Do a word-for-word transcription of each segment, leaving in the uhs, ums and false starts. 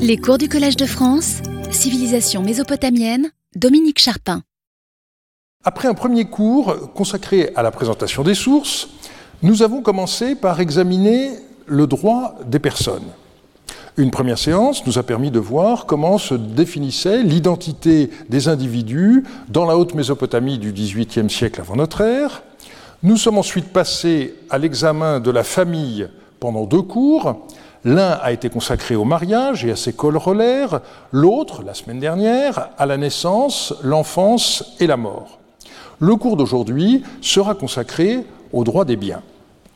Les cours du Collège de France, civilisation mésopotamienne, Dominique Charpin. Après un premier cours consacré à la présentation des sources, nous avons commencé par examiner le droit des personnes. Une première séance nous a permis de voir comment se définissait l'identité des individus dans la haute Mésopotamie du dix-huitième siècle avant notre ère. Nous sommes ensuite passés à l'examen de la famille pendant deux cours. L'un a été consacré au mariage et à ses corollaires, l'autre, la semaine dernière, à la naissance, l'enfance et la mort. Le cours d'aujourd'hui sera consacré au droit des biens.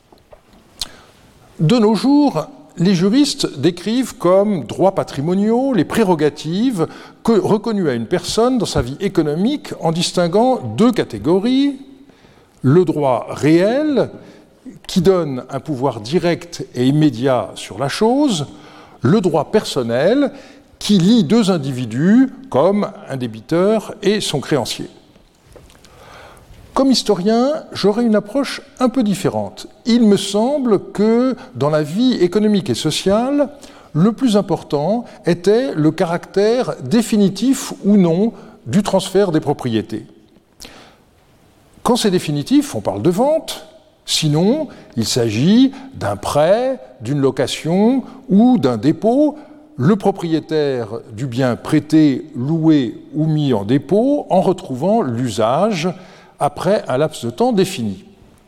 De nos jours, les juristes décrivent comme droits patrimoniaux les prérogatives que, reconnues à une personne dans sa vie économique en distinguant deux catégories, le droit réel, qui donne un pouvoir direct et immédiat sur la chose, le droit personnel, qui lie deux individus comme un débiteur et son créancier. Comme historien, j'aurais une approche un peu différente. Il me semble que dans la vie économique et sociale, le plus important était le caractère définitif ou non du transfert des propriétés. Quand c'est définitif, on parle de vente. Sinon, il s'agit d'un prêt, d'une location ou d'un dépôt. Le propriétaire du bien prêté, loué ou mis en dépôt en retrouvant l'usage après un laps de temps défini.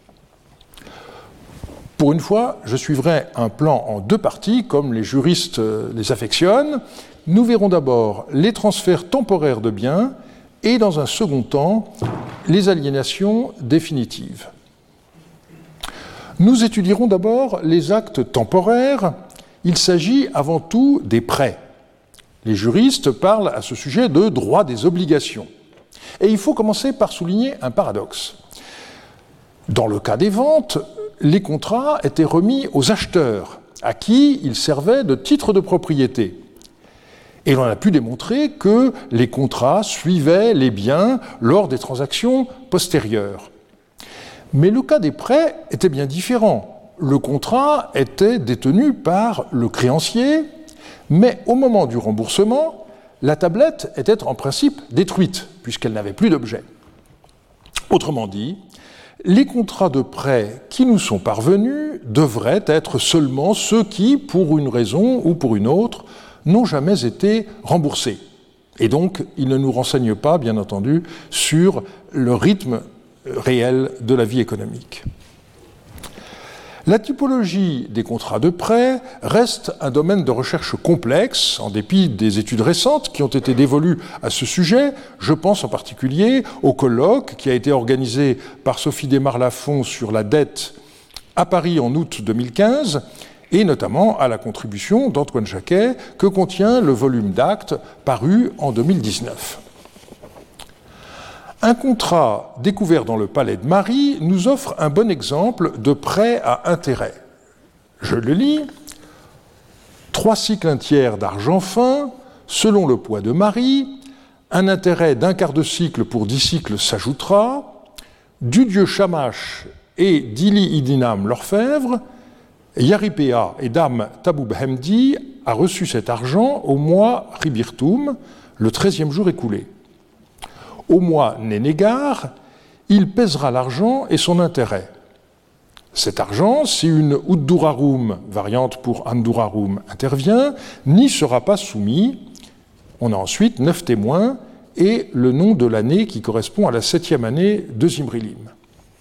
Pour une fois, je suivrai un plan en deux parties, comme les juristes les affectionnent. Nous verrons d'abord les transferts temporaires de biens et, dans un second temps, les aliénations définitives. Nous étudierons d'abord les actes temporaires. Il s'agit avant tout des prêts. Les juristes parlent à ce sujet de droit des obligations. Et il faut commencer par souligner un paradoxe. Dans le cas des ventes, les contrats étaient remis aux acheteurs, à qui ils servaient de titre de propriété. Et l'on a pu démontrer que les contrats suivaient les biens lors des transactions postérieures. Mais le cas des prêts était bien différent. Le contrat était détenu par le créancier, mais au moment du remboursement, la tablette était en principe détruite, puisqu'elle n'avait plus d'objet. Autrement dit, les contrats de prêt qui nous sont parvenus devraient être seulement ceux qui, pour une raison ou pour une autre, n'ont jamais été remboursés. Et donc, ils ne nous renseignent pas, bien entendu, sur le rythme réel de la vie économique. La typologie des contrats de prêt reste un domaine de recherche complexe, en dépit des études récentes qui ont été dévolues à ce sujet. Je pense en particulier au colloque qui a été organisé par Sophie Desmar-Lafont sur la dette à Paris en août deux mille quinze, et notamment à la contribution d'Antoine Jacquet que contient le volume d'actes paru en deux mille dix-neuf. Un contrat découvert dans le palais de Marie nous offre un bon exemple de prêt à intérêt. Je le lis. Trois cycles un tiers d'argent fin, selon le poids de Marie, un intérêt d'un quart de cycle pour dix cycles s'ajoutera, du dieu Shamash et d'Ili Idinam l'orfèvre, Yaripéa et dame Taboub-Hemdi a reçu cet argent au mois Ribirtoum, le treizième jour écoulé. Au mois Nénégar, il pèsera l'argent et son intérêt. Cet argent, si une Uddurarum, variante pour Andurarum, intervient, n'y sera pas soumis. On a ensuite neuf témoins et le nom de l'année qui correspond à la septième année de Zimrilim.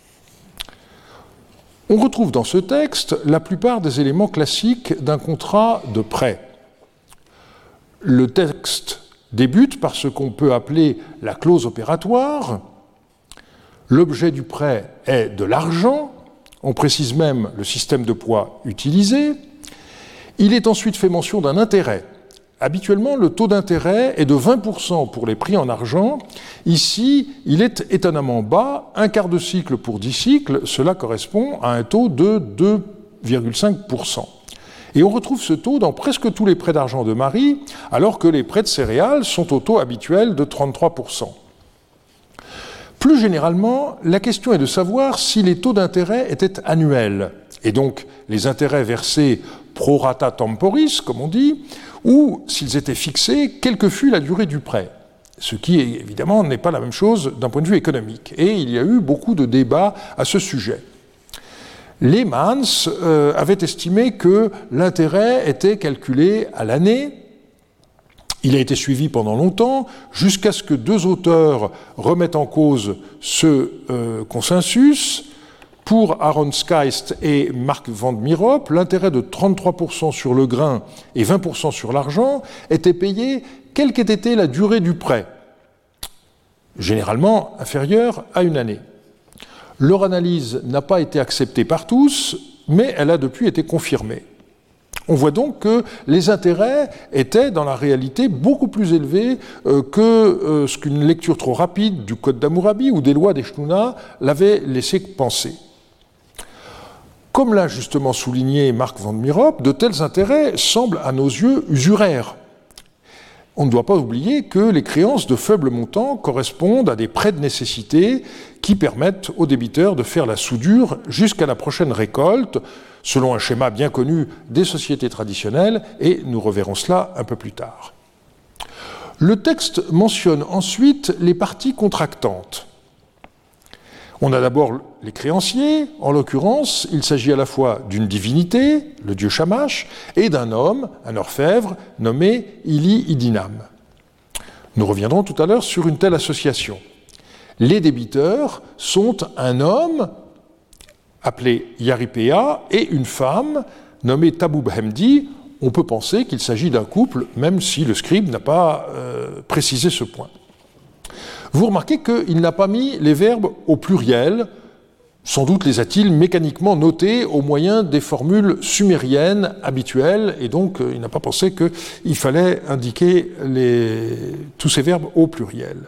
On retrouve dans ce texte la plupart des éléments classiques d'un contrat de prêt. Le texte débute par ce qu'on peut appeler la clause opératoire. L'objet du prêt est de l'argent, on précise même le système de poids utilisé. Il est ensuite fait mention d'un intérêt. Habituellement, le taux d'intérêt est de vingt pour cent pour les prix en argent. Ici, il est étonnamment bas, un quart de cycle pour dix cycles, cela correspond à un taux de deux virgule cinq pour cent. Et on retrouve ce taux dans presque tous les prêts d'argent de Marie, alors que les prêts de céréales sont au taux habituel de trente-trois pour cent. Plus généralement, la question est de savoir si les taux d'intérêt étaient annuels, et donc les intérêts versés pro rata temporis, comme on dit, ou s'ils étaient fixés, quelle que fût la durée du prêt. Ce qui, évidemment, n'est pas la même chose d'un point de vue économique. Et il y a eu beaucoup de débats à ce sujet. Lehmann euh, avait estimé que l'intérêt était calculé à l'année. Il a été suivi pendant longtemps, jusqu'à ce que deux auteurs remettent en cause ce euh, consensus. Pour Aaron Skeist et Mark van Meerop, l'intérêt de trente-trois pour cent sur le grain et vingt pour cent sur l'argent était payé quelle qu'ait été la durée du prêt, généralement inférieure à une année. Leur analyse n'a pas été acceptée par tous, mais elle a depuis été confirmée. On voit donc que les intérêts étaient dans la réalité beaucoup plus élevés euh, que euh, ce qu'une lecture trop rapide du Code d'Hammurabi ou des lois des Shtuna l'avait laissé penser. Comme l'a justement souligné Mark van Meerop, de tels intérêts semblent à nos yeux usuraires. On ne doit pas oublier que les créances de faible montant correspondent à des prêts de nécessité qui permettent aux débiteurs de faire la soudure jusqu'à la prochaine récolte, selon un schéma bien connu des sociétés traditionnelles, et nous reverrons cela un peu plus tard. Le texte mentionne ensuite les parties contractantes. On a d'abord les créanciers, en l'occurrence, il s'agit à la fois d'une divinité, le dieu Shamash, et d'un homme, un orfèvre, nommé Ili Idinam. Nous reviendrons tout à l'heure sur une telle association. Les débiteurs sont un homme, appelé Yaripéa, et une femme, nommée Taboub Hemdi. On peut penser qu'il s'agit d'un couple, même si le scribe n'a pas euh, précisé ce point. Vous remarquez qu'il n'a pas mis les verbes au pluriel, sans doute les a-t-il mécaniquement notés au moyen des formules sumériennes habituelles, et donc il n'a pas pensé qu'il fallait indiquer les, tous ces verbes au pluriel.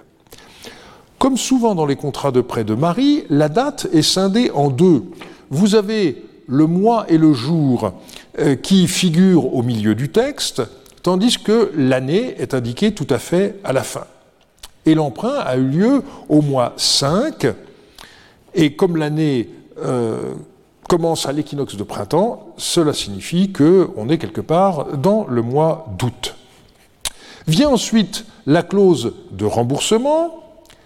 Comme souvent dans les contrats de prêt de mari, la date est scindée en deux. Vous avez le mois et le jour euh, qui figurent au milieu du texte, tandis que l'année est indiquée tout à fait à la fin. Et l'emprunt a eu lieu au mois cinq, et comme l'année euh, commence à l'équinoxe de printemps, cela signifie qu'on est quelque part dans le mois d'août. Vient ensuite la clause de remboursement.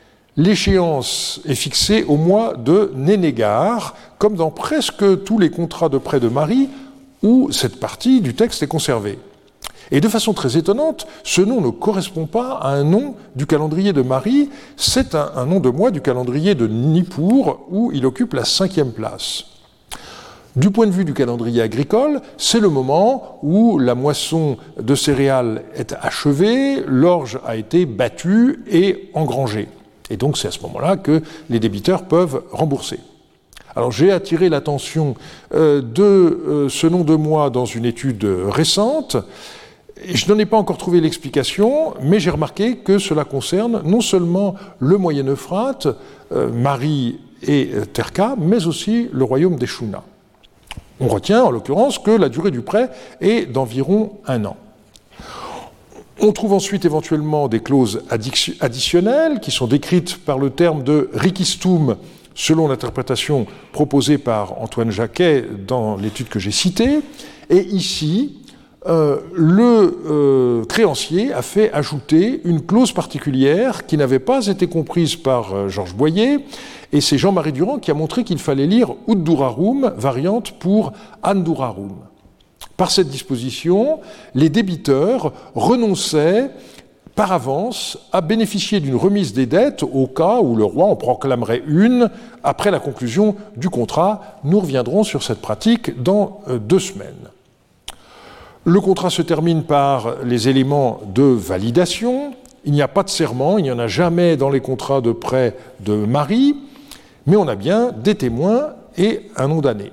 L'échéance est fixée au mois de Nénégar, comme dans presque tous les contrats de prêt de mari où cette partie du texte est conservée. Et de façon très étonnante, ce nom ne correspond pas à un nom du calendrier de Mari, c'est un, un nom de mois du calendrier de Nippur, où il occupe la cinquième place. Du point de vue du calendrier agricole, c'est le moment où la moisson de céréales est achevée, l'orge a été battue et engrangée. Et donc c'est à ce moment-là que les débiteurs peuvent rembourser. Alors j'ai attiré l'attention euh, de euh, ce nom de mois dans une étude récente. Je n'en ai pas encore trouvé l'explication, mais j'ai remarqué que cela concerne non seulement le Moyen-Euphrate, euh, Mari et euh, Terka, mais aussi le royaume des Shuna. On retient en l'occurrence que la durée du prêt est d'environ un an. On trouve ensuite éventuellement des clauses additionnelles qui sont décrites par le terme de rikistum, selon l'interprétation proposée par Antoine Jacquet dans l'étude que j'ai citée. Et ici, Euh, le euh, créancier a fait ajouter une clause particulière qui n'avait pas été comprise par euh, Georges Boyer, et c'est Jean-Marie Durand qui a montré qu'il fallait lire Uddurarum, variante pour Andurarum. Par cette disposition, les débiteurs renonçaient par avance à bénéficier d'une remise des dettes au cas où le roi en proclamerait une après la conclusion du contrat. Nous reviendrons sur cette pratique dans euh, deux semaines. Le contrat se termine par les éléments de validation. Il n'y a pas de serment, il n'y en a jamais dans les contrats de prêt de mari, mais on a bien des témoins et un nom d'année.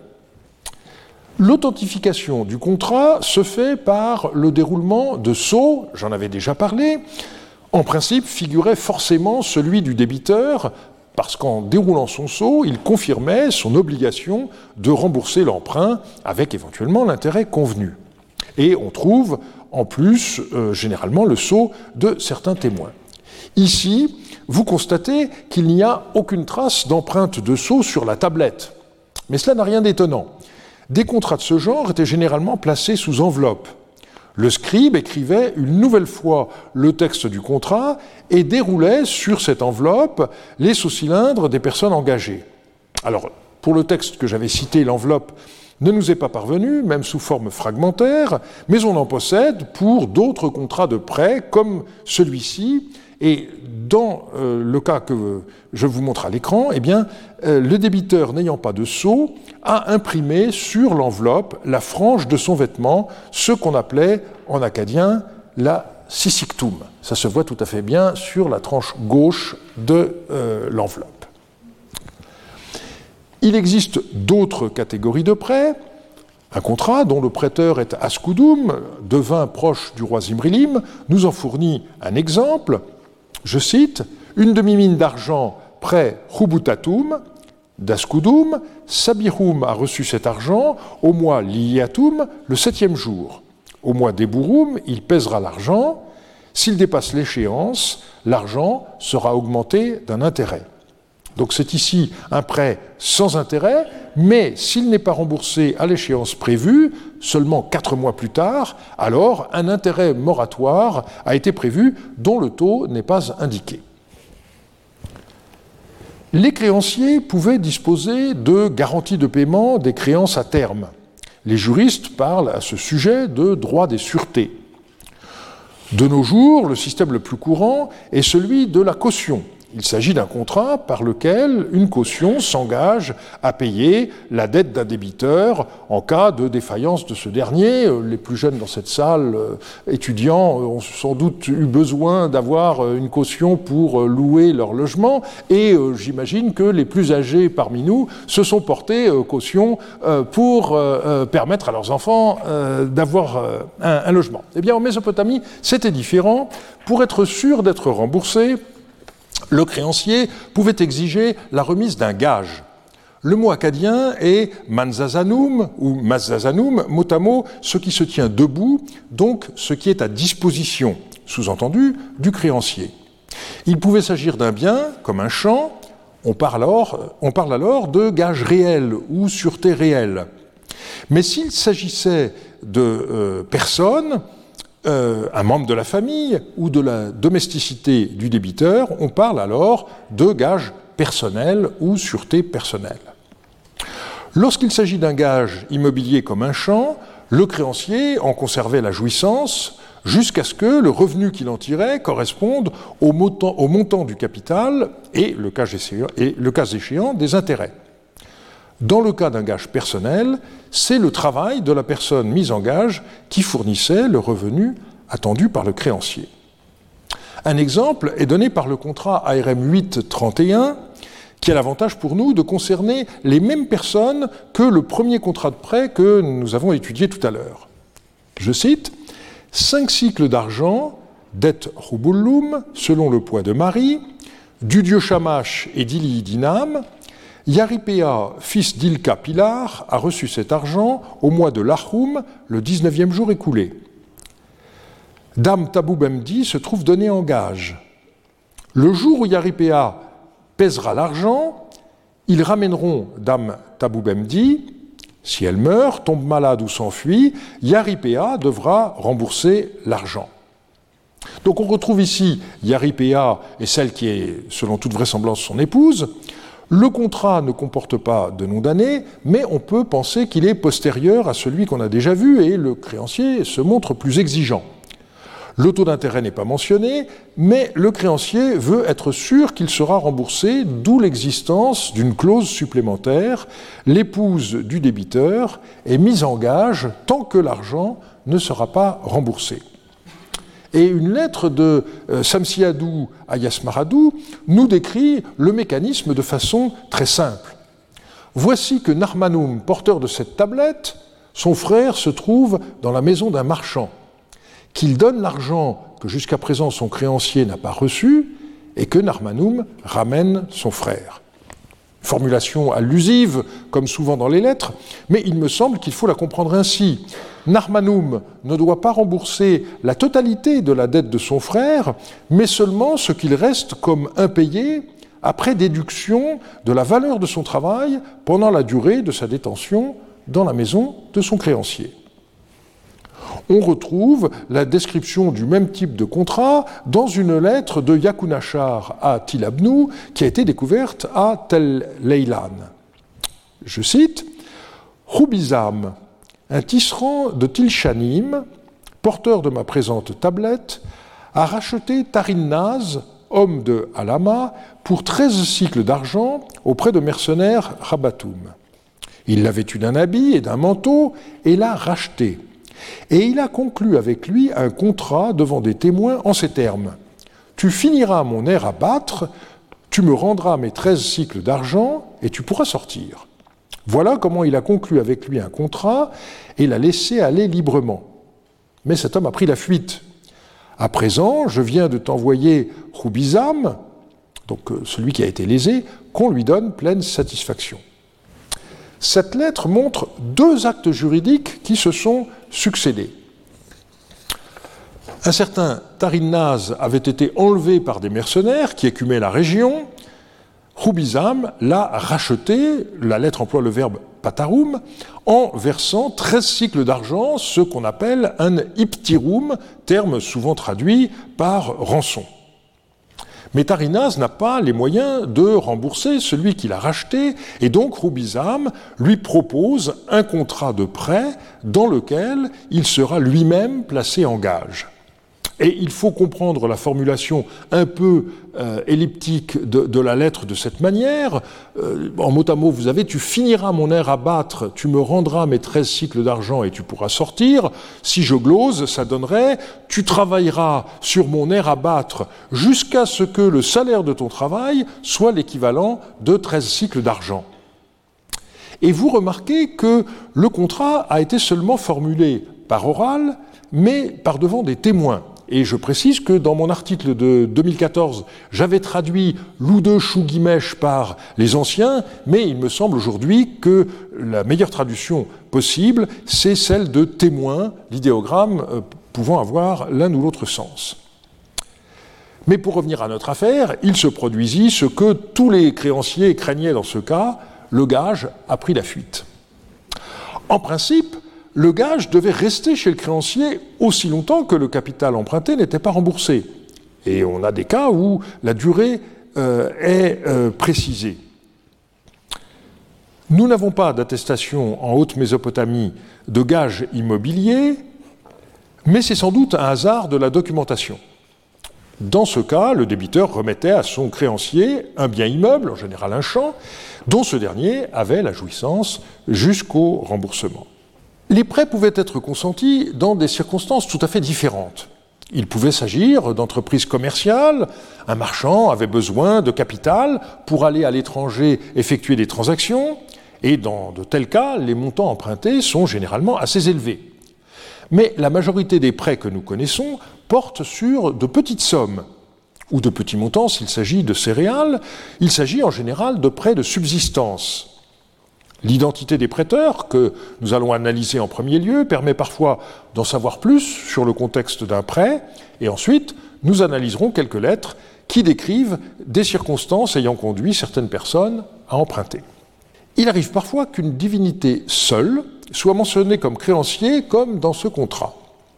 L'authentification du contrat se fait par le déroulement de sceaux, j'en avais déjà parlé. En principe, figurait forcément celui du débiteur, parce qu'en déroulant son sceau, il confirmait son obligation de rembourser l'emprunt avec éventuellement l'intérêt convenu. Et on trouve en plus euh, généralement le sceau de certains témoins. Ici, vous constatez qu'il n'y a aucune trace d'empreinte de sceau sur la tablette. Mais cela n'a rien d'étonnant. des contrats de ce genre étaient généralement placés sous enveloppe. Le scribe écrivait une nouvelle fois le texte du contrat et déroulait sur cette enveloppe les sous-cylindres des personnes engagées. Alors, pour le texte que j'avais cité, l'enveloppe ne nous est pas parvenue, même sous forme fragmentaire, mais on en possède pour d'autres contrats de prêt, comme celui-ci. Et dans euh, le cas que je vous montre à l'écran, eh bien, euh, le débiteur n'ayant pas de sceau a imprimé sur l'enveloppe la frange de son vêtement, ce qu'on appelait en acadien la sisictum. Ça se voit tout à fait bien sur la tranche gauche de euh, l'enveloppe. Il existe d'autres catégories de prêts. Un contrat dont le prêteur est Ascudum, devint proche du roi Zimrilim, nous en fournit un exemple. Je cite, « Une demi-mine d'argent prêt Hubutatum d'Ascudum, Sabirum a reçu cet argent au mois Liliatum, le septième jour. Au mois d'Eburum, il pèsera l'argent. S'il dépasse l'échéance, l'argent sera augmenté d'un intérêt. » Donc c'est ici un prêt sans intérêt, mais s'il n'est pas remboursé à l'échéance prévue, seulement quatre mois plus tard, alors un intérêt moratoire a été prévu dont le taux n'est pas indiqué. Les créanciers pouvaient disposer de garanties de paiement des créances à terme. Les juristes parlent à ce sujet de droit des sûretés. De nos jours, le système le plus courant est celui de la caution. Il s'agit d'un contrat par lequel une caution s'engage à payer la dette d'un débiteur en cas de défaillance de ce dernier. Les plus jeunes dans cette salle, étudiants, ont sans doute eu besoin d'avoir une caution pour louer leur logement et j'imagine que les plus âgés parmi nous se sont portés caution pour permettre à leurs enfants d'avoir un, un logement. Eh bien, en Mésopotamie, c'était différent. Pour être sûr d'être remboursé, le créancier pouvait exiger la remise d'un gage. Le mot acadien est manzazanum ou mazazanum, mot à mot, ce qui se tient debout, donc ce qui est à disposition, sous-entendu, du créancier. Il pouvait s'agir d'un bien, comme un champ, on parle alors, on parle alors de gage réel ou sûreté réelle. Mais s'il s'agissait de euh, personnes, Euh, un membre de la famille ou de la domesticité du débiteur, on parle alors de gage personnel ou sûreté personnelle. Lorsqu'il s'agit d'un gage immobilier comme un champ, le créancier en conservait la jouissance jusqu'à ce que le revenu qu'il en tirait corresponde au montant, au montant du capital et, le cas échéant, et le cas échéant, des intérêts. Dans le cas d'un gage personnel, c'est le travail de la personne mise en gage qui fournissait le revenu attendu par le créancier. Un exemple est donné par le contrat A R M huit trente et un, qui a l'avantage pour nous de concerner les mêmes personnes que le premier contrat de prêt que nous avons étudié tout à l'heure. Je cite, « Cinq cycles d'argent, dette Rubullum, selon le poids de Marie, du dieu Shamash et d'Ili Dinam, Yaripéa, fils d'Ilka Pilar, a reçu cet argent au mois de l'Achum, le dix-neuvième jour écoulé. Dame Taboubemdi se trouve donnée en gage. Le jour où Yaripéa pèsera l'argent, ils ramèneront Dame Taboubemdi. Si elle meurt, tombe malade ou s'enfuit, Yaripéa devra rembourser l'argent. » Donc on retrouve ici Yaripéa et celle qui est, selon toute vraisemblance, son épouse. Le contrat ne comporte pas de nom d'année, mais on peut penser qu'il est postérieur à celui qu'on a déjà vu et le créancier se montre plus exigeant. Le taux d'intérêt n'est pas mentionné, mais le créancier veut être sûr qu'il sera remboursé, d'où l'existence d'une clause supplémentaire. L'épouse du débiteur est mise en gage tant que l'argent ne sera pas remboursé. Et une lettre de euh, Samsiadou à Yasmaradou nous décrit le mécanisme de façon très simple. Voici que Narmanum, porteur de cette tablette, son frère se trouve dans la maison d'un marchand, qu'il donne l'argent que jusqu'à présent son créancier n'a pas reçu et que Narmanum ramène son frère. Formulation allusive, comme souvent dans les lettres, mais il me semble qu'il faut la comprendre ainsi. Narmanum ne doit pas rembourser la totalité de la dette de son frère, mais seulement ce qu'il reste comme impayé après déduction de la valeur de son travail pendant la durée de sa détention dans la maison de son créancier. On retrouve la description du même type de contrat dans une lettre de Yakunachar à Tilabnou qui a été découverte à Tel Leilan. Je cite « Roubizam, un tisserand de Tilchanim, porteur de ma présente tablette, a racheté Tarinnaz, homme de Halama, pour treize cycles d'argent auprès de mercenaires Rabatoum. Il l'a vêtu d'un habit et d'un manteau et l'a racheté. Et il a conclu avec lui un contrat devant des témoins en ces termes. Tu finiras mon air à battre, tu me rendras mes treize cycles d'argent et tu pourras sortir. Voilà comment il a conclu avec lui un contrat et l'a laissé aller librement. Mais cet homme a pris la fuite. À présent, je viens de t'envoyer Roubizam, donc celui qui a été lésé, qu'on lui donne pleine satisfaction. » Cette lettre montre deux actes juridiques qui se sont succédés. Un certain Tarinnaz avait été enlevé par des mercenaires qui écumaient la région. Roubizam l'a racheté, la lettre emploie le verbe patarum, en versant treize cycles d'argent, ce qu'on appelle un iptirum, terme souvent traduit par rançon. Mais Tarinnaz n'a pas les moyens de rembourser celui qui l'a racheté, et donc Roubizam lui propose un contrat de prêt dans lequel il sera lui-même placé en gage. Et il faut comprendre la formulation un peu euh, elliptique de, de la lettre de cette manière. Euh, en mot à mot, vous avez « tu finiras mon air à battre, tu me rendras mes treize cycles d'argent et tu pourras sortir ». Si je glose, ça donnerait « tu travailleras sur mon air à battre jusqu'à ce que le salaire de ton travail soit l'équivalent de treize cycles d'argent ». Et vous remarquez que le contrat a été seulement formulé par oral, mais par devant des témoins. Et je précise que dans mon article de deux mille quatorze, j'avais traduit l'Oude Chouguimèche par les anciens, mais il me semble aujourd'hui que la meilleure traduction possible, c'est celle de témoins, l'idéogramme euh, pouvant avoir l'un ou l'autre sens. Mais pour revenir à notre affaire, il se produisit ce que tous les créanciers craignaient dans ce cas, le gage a pris la fuite. En principe, le gage devait rester chez le créancier aussi longtemps que le capital emprunté n'était pas remboursé. Et on a des cas où la durée euh, est euh, précisée. Nous n'avons pas d'attestation en Haute-Mésopotamie de gage immobilier, mais c'est sans doute un hasard de la documentation. Dans ce cas, le débiteur remettait à son créancier un bien immeuble, en général un champ, dont ce dernier avait la jouissance jusqu'au remboursement. Les prêts pouvaient être consentis dans des circonstances tout à fait différentes. Il pouvait s'agir d'entreprises commerciales, un marchand avait besoin de capital pour aller à l'étranger effectuer des transactions, et dans de tels cas, les montants empruntés sont généralement assez élevés. Mais la majorité des prêts que nous connaissons portent sur de petites sommes, ou de petits montants s'il s'agit de céréales, il s'agit en général de prêts de subsistance. L'identité des prêteurs, que nous allons analyser en premier lieu, permet parfois d'en savoir plus sur le contexte d'un prêt, et ensuite nous analyserons quelques lettres qui décrivent des circonstances ayant conduit certaines personnes à emprunter. Il arrive parfois qu'une divinité seule soit mentionnée comme créancier, comme dans ce contrat.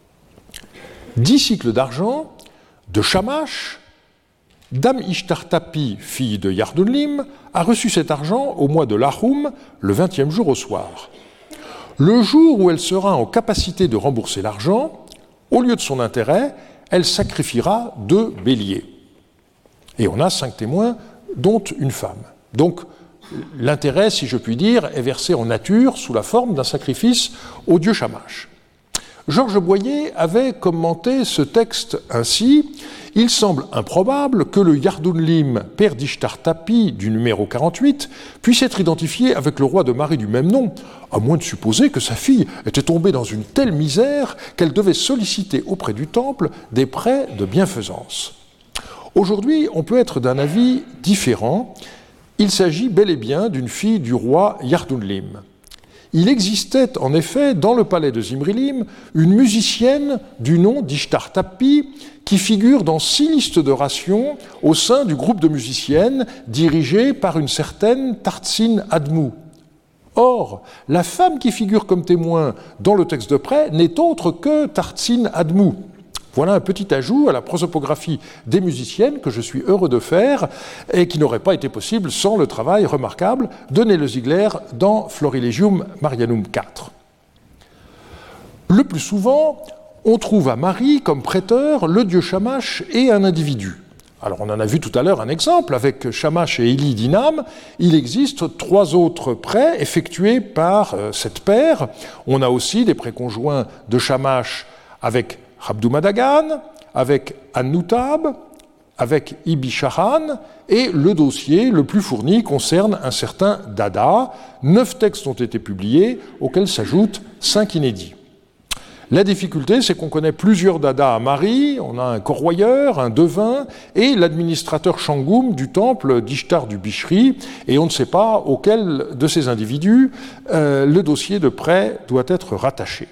Dix cycles d'argent de Shamash, Dame Ishtar-Tapi, fille de Yardunlim, a reçu cet argent au mois de Lahum, le vingtième jour au soir. Le jour où elle sera en capacité de rembourser l'argent, au lieu de son intérêt, elle sacrifiera deux béliers. Et on a cinq témoins, dont une femme. Donc, l'intérêt, si je puis dire, est versé en nature sous la forme d'un sacrifice au dieu Shamash. Georges Boyer avait commenté ce texte ainsi. Il semble improbable que le Yardunlim, père d'Ishtar-Tapi du numéro quarante-huit, puisse être identifié avec le roi de Mari du même nom, à moins de supposer que sa fille était tombée dans une telle misère qu'elle devait solliciter auprès du temple des prêts de bienfaisance. Aujourd'hui, on peut être d'un avis différent. Il s'agit bel et bien d'une fille du roi Yardunlim. Il existait en effet dans le palais de Zimrilim une musicienne du nom d'Ishtar-Tapi qui figure dans six listes de rations au sein du groupe de musiciennes dirigé par une certaine Tartsin Admou. Or, la femme qui figure comme témoin dans le texte de près n'est autre que Tarzine Admou. Voilà un petit ajout à la prosopographie des musiciennes que je suis heureux de faire et qui n'aurait pas été possible sans le travail remarquable de Nele Ziegler dans Florilegium Marianum quatre. Le plus souvent, on trouve à Marie comme prêteur le dieu Shamash et un individu. Alors on en a vu tout à l'heure un exemple avec Shamash et Élie d'Inam. Il existe trois autres prêts effectués par euh, cette paire. On a aussi des prêts conjoints de Shamash avec Rabdou Madagan, avec An-Noutab, avec Ibi Shahan, et le dossier le plus fourni concerne un certain Dada. Neuf textes ont été publiés, auxquels s'ajoutent cinq inédits. La difficulté, c'est qu'on connaît plusieurs Dada à Marie, on a un corroyeur, un devin, et l'administrateur Shangoum du temple d'Ishtar du Bishri, et on ne sait pas auquel de ces individus euh, le dossier de prêt doit être rattaché.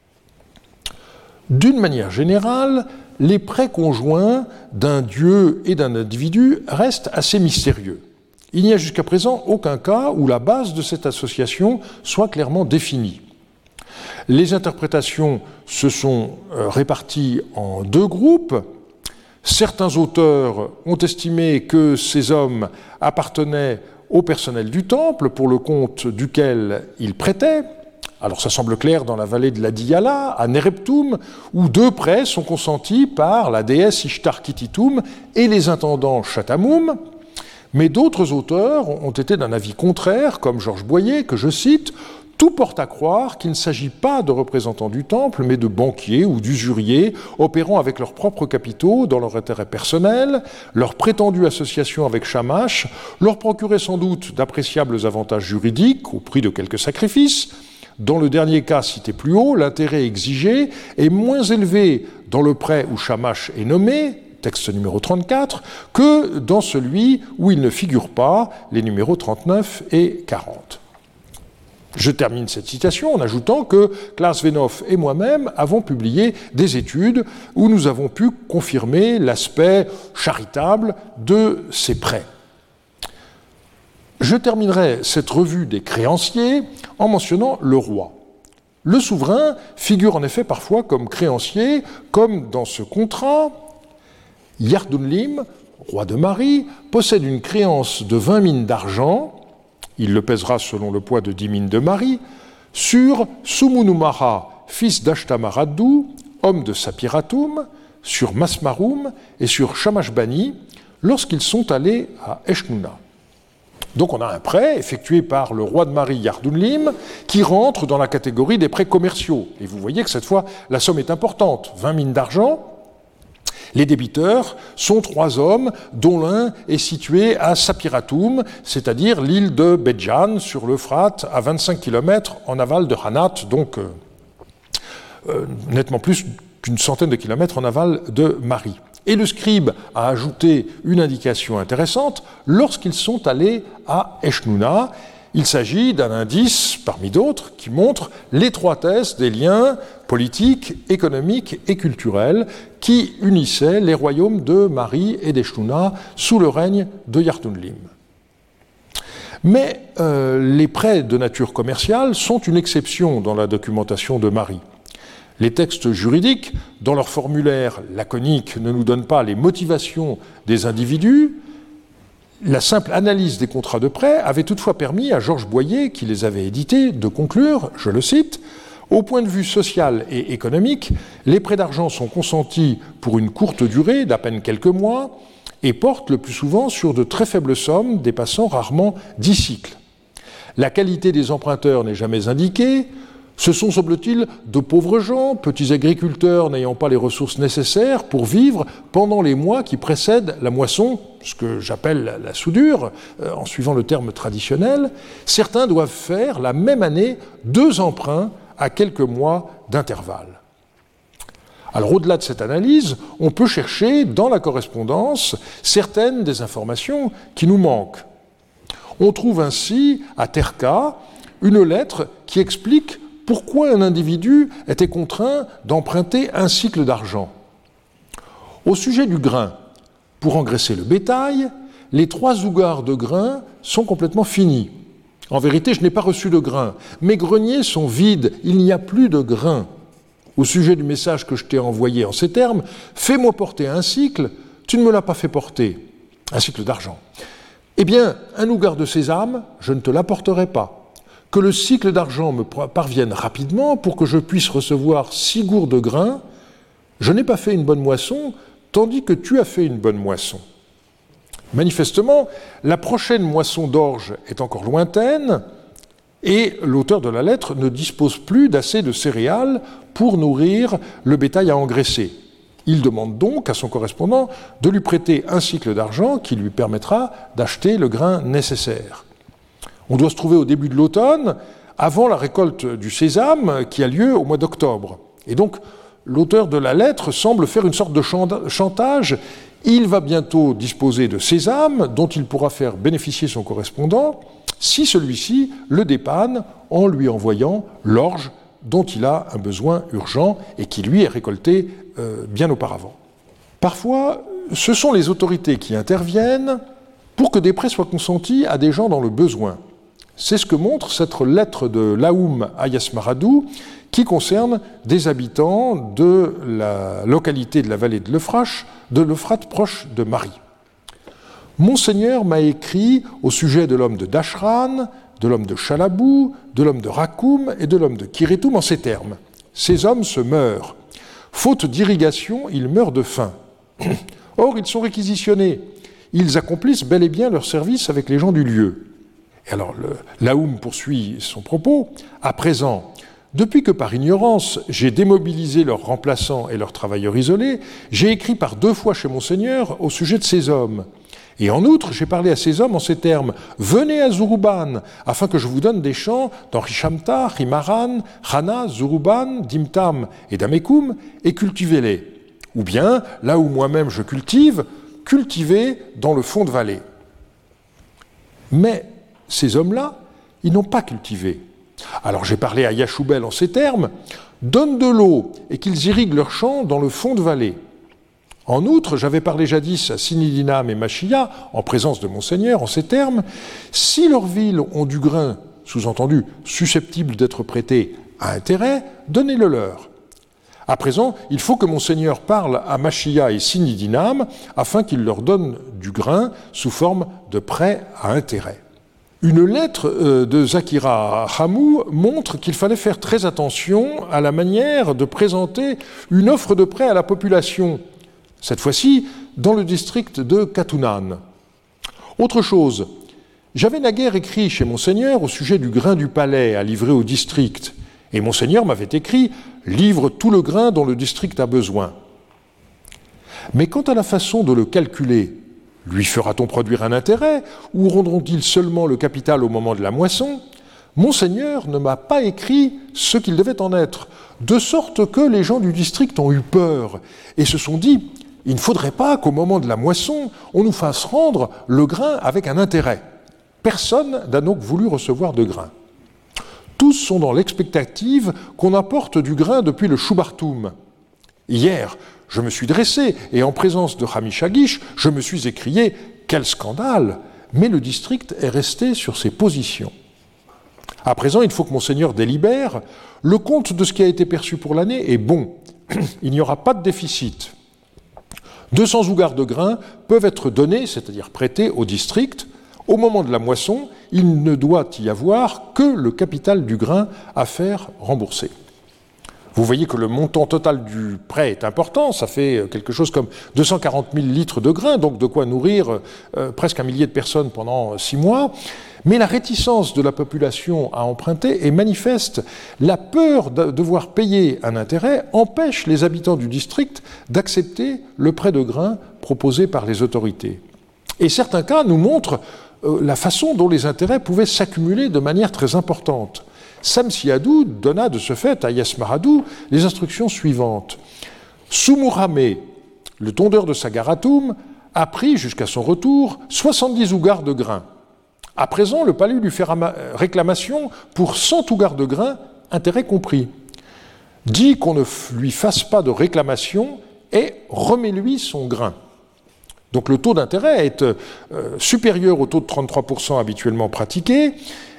D'une manière générale, les prêts conjoints d'un dieu et d'un individu restent assez mystérieux. Il n'y a jusqu'à présent aucun cas où la base de cette association soit clairement définie. Les interprétations se sont réparties en deux groupes. Certains auteurs ont estimé que ces hommes appartenaient au personnel du temple pour le compte duquel ils prêtaient. Alors ça semble clair dans la vallée de la Diyala, à Nereptum, où deux prêts sont consentis par la déesse Ishtar Kititum et les intendants Chatamoum. Mais d'autres auteurs ont été d'un avis contraire, comme Georges Boyer, que je cite, « Tout porte à croire qu'il ne s'agit pas de représentants du temple, mais de banquiers ou d'usuriers opérant avec leurs propres capitaux dans leur intérêt personnel. Leur prétendue association avec Shamash leur procurait sans doute d'appréciables avantages juridiques au prix de quelques sacrifices. Dans le dernier cas cité plus haut, l'intérêt exigé est moins élevé dans le prêt où Shamash est nommé, texte numéro trente-quatre, que dans celui où il ne figure pas, les numéros trente-neuf et quarante. Je termine cette citation en ajoutant que Klaas Venoff et moi-même avons publié des études où nous avons pu confirmer l'aspect charitable de ces prêts. Je terminerai cette revue des créanciers en mentionnant le roi. Le souverain figure en effet parfois comme créancier, comme dans ce contrat. Yardunlim, roi de Marie, possède une créance de vingt mines d'argent, il le pèsera selon le poids de dix mines de Marie, sur Sumunumara, fils d'Ashtamaraddu, homme de Sapiratum, sur Masmarum et sur Shamashbani, lorsqu'ils sont allés à Eshnouna. Donc on a un prêt effectué par le roi de Marie Yardunlim qui rentre dans la catégorie des prêts commerciaux. Et vous voyez que cette fois, la somme est importante, vingt mines d'argent. Les débiteurs sont trois hommes, dont l'un est situé à Sapiratum, c'est-à-dire l'île de Bedjan, sur l'Euphrate, à vingt-cinq kilomètres en aval de Hanat, donc euh, euh, nettement plus qu'une centaine de kilomètres en aval de Marie. Et le scribe a ajouté une indication intéressante, lorsqu'ils sont allés à Eshnouna, il s'agit d'un indice, parmi d'autres, qui montre l'étroitesse des liens politiques, économiques et culturels qui unissaient les royaumes de Marie et d'Eshnouna sous le règne de Yardunlim. Mais euh, les prêts de nature commerciale sont une exception dans la documentation de Marie. Les textes juridiques, dans leur formulaire laconique, ne nous donnent pas les motivations des individus. La simple analyse des contrats de prêt avait toutefois permis à Georges Boyer, qui les avait édités, de conclure, je le cite, « Au point de vue social et économique, les prêts d'argent sont consentis pour une courte durée, d'à peine quelques mois, et portent le plus souvent sur de très faibles sommes, dépassant rarement dix cycles. La qualité des emprunteurs n'est jamais indiquée. Ce sont, semble-t-il, de pauvres gens, petits agriculteurs n'ayant pas les ressources nécessaires pour vivre pendant les mois qui précèdent la moisson, ce que j'appelle la soudure, euh, en suivant le terme traditionnel. Certains doivent faire la même année deux emprunts à quelques mois d'intervalle. » Alors, au-delà de cette analyse, on peut chercher dans la correspondance certaines des informations qui nous manquent. On trouve ainsi, à Terka, une lettre qui explique pourquoi un individu était contraint d'emprunter un cycle d'argent. Au sujet du grain, pour engraisser le bétail, les trois ougars de grain sont complètement finis. En vérité, je n'ai pas reçu de grain. Mes greniers sont vides, il n'y a plus de grain. Au sujet du message que je t'ai envoyé en ces termes, fais-moi porter un cycle, tu ne me l'as pas fait porter, un cycle d'argent. Eh bien, un ougar de sésame, je ne te l'apporterai pas. Que le cycle d'argent me parvienne rapidement pour que je puisse recevoir six gourds de grain. Je n'ai pas fait une bonne moisson, tandis que tu as fait une bonne moisson. Manifestement, la prochaine moisson d'orge est encore lointaine et l'auteur de la lettre ne dispose plus d'assez de céréales pour nourrir le bétail à engraisser. Il demande donc à son correspondant de lui prêter un cycle d'argent qui lui permettra d'acheter le grain nécessaire. On doit se trouver au début de l'automne, avant la récolte du sésame qui a lieu au mois d'octobre. Et donc, l'auteur de la lettre semble faire une sorte de chantage. Il va bientôt disposer de sésame dont il pourra faire bénéficier son correspondant si celui-ci le dépanne en lui envoyant l'orge dont il a un besoin urgent et qui lui est récolté euh, bien auparavant. Parfois, ce sont les autorités qui interviennent pour que des prêts soient consentis à des gens dans le besoin. C'est ce que montre cette lettre de Laoum à Yasmaradou qui concerne des habitants de la localité de la vallée de l'Euphrate, de l'Euphrate proche de Mari. Monseigneur m'a écrit au sujet de l'homme de Dashran, de l'homme de Chalabou, de l'homme de Rakoum et de l'homme de Kirétoum en ces termes. Ces hommes se meurent. Faute d'irrigation, ils meurent de faim. Or, ils sont réquisitionnés. Ils accomplissent bel et bien leur service avec les gens du lieu. Et alors, le, Laoum poursuit son propos. À présent, depuis que par ignorance, j'ai démobilisé leurs remplaçants et leurs travailleurs isolés, j'ai écrit par deux fois chez Monseigneur au sujet de ces hommes. Et en outre, j'ai parlé à ces hommes en ces termes « Venez à Zuruban, afin que je vous donne des champs dans Rishamta, Rimaran, Hana, Zuruban, Dimtam et Damekoum, et cultivez-les. Ou bien, là où moi-même je cultive, cultivez dans le fond de vallée. » Mais ces hommes-là, ils n'ont pas cultivé. Alors j'ai parlé à Yachoubel en ces termes « Donne de l'eau et qu'ils irriguent leurs champs dans le fond de vallée. » En outre, j'avais parlé jadis à Sinidinam et Machia, en présence de Monseigneur, en ces termes, si leurs villes ont du grain, sous-entendu, susceptible d'être prêté à intérêt, donnez-le leur. À présent, il faut que Monseigneur parle à Machia et Sinidinam, afin qu'ils leur donnent du grain sous forme de prêt à intérêt. Une lettre de Zakira Hamou montre qu'il fallait faire très attention à la manière de présenter une offre de prêt à la population, cette fois-ci dans le district de Katunan. Autre chose, j'avais naguère écrit chez Monseigneur au sujet du grain du palais à livrer au district, et Monseigneur m'avait écrit « Livre tout le grain dont le district a besoin ». Mais quant à la façon de le calculer, lui fera-t-on produire un intérêt, ou rendront-ils seulement le capital au moment de la moisson ? Monseigneur ne m'a pas écrit ce qu'il devait en être, de sorte que les gens du district ont eu peur et se sont dit « Il ne faudrait pas qu'au moment de la moisson, on nous fasse rendre le grain avec un intérêt. » Personne n'a donc voulu recevoir de grain. Tous sont dans l'expectative qu'on apporte du grain depuis le Choubartoum. Hier, je me suis dressé et en présence de Hamishagish, je me suis écrié « Quel scandale !» Mais le district est resté sur ses positions. À présent, il faut que Monseigneur délibère. Le compte de ce qui a été perçu pour l'année est bon. Il n'y aura pas de déficit. deux cents ougars de grain peuvent être donnés, c'est-à-dire prêtés au district. Au moment de la moisson, il ne doit y avoir que le capital du grain à faire rembourser. Vous voyez que le montant total du prêt est important, ça fait quelque chose comme deux cent quarante mille litres de grain, donc de quoi nourrir euh, presque un millier de personnes pendant six mois. Mais la réticence de la population à emprunter est manifeste. La peur de devoir payer un intérêt empêche les habitants du district d'accepter le prêt de grain proposé par les autorités. Et certains cas nous montrent euh, la façon dont les intérêts pouvaient s'accumuler de manière très importante. Samsiadou donna de ce fait à Yasmaradou les instructions suivantes. Soumouramé, le tondeur de Sagaratoum, a pris jusqu'à son retour soixante-dix ougars de grain. À présent, le palais lui fait réclamation pour cent ougars de grain, intérêt compris. Dit qu'on ne lui fasse pas de réclamation et remet-lui son grain. Donc le taux d'intérêt est euh, supérieur au taux de trente-trois pour cent habituellement pratiqué,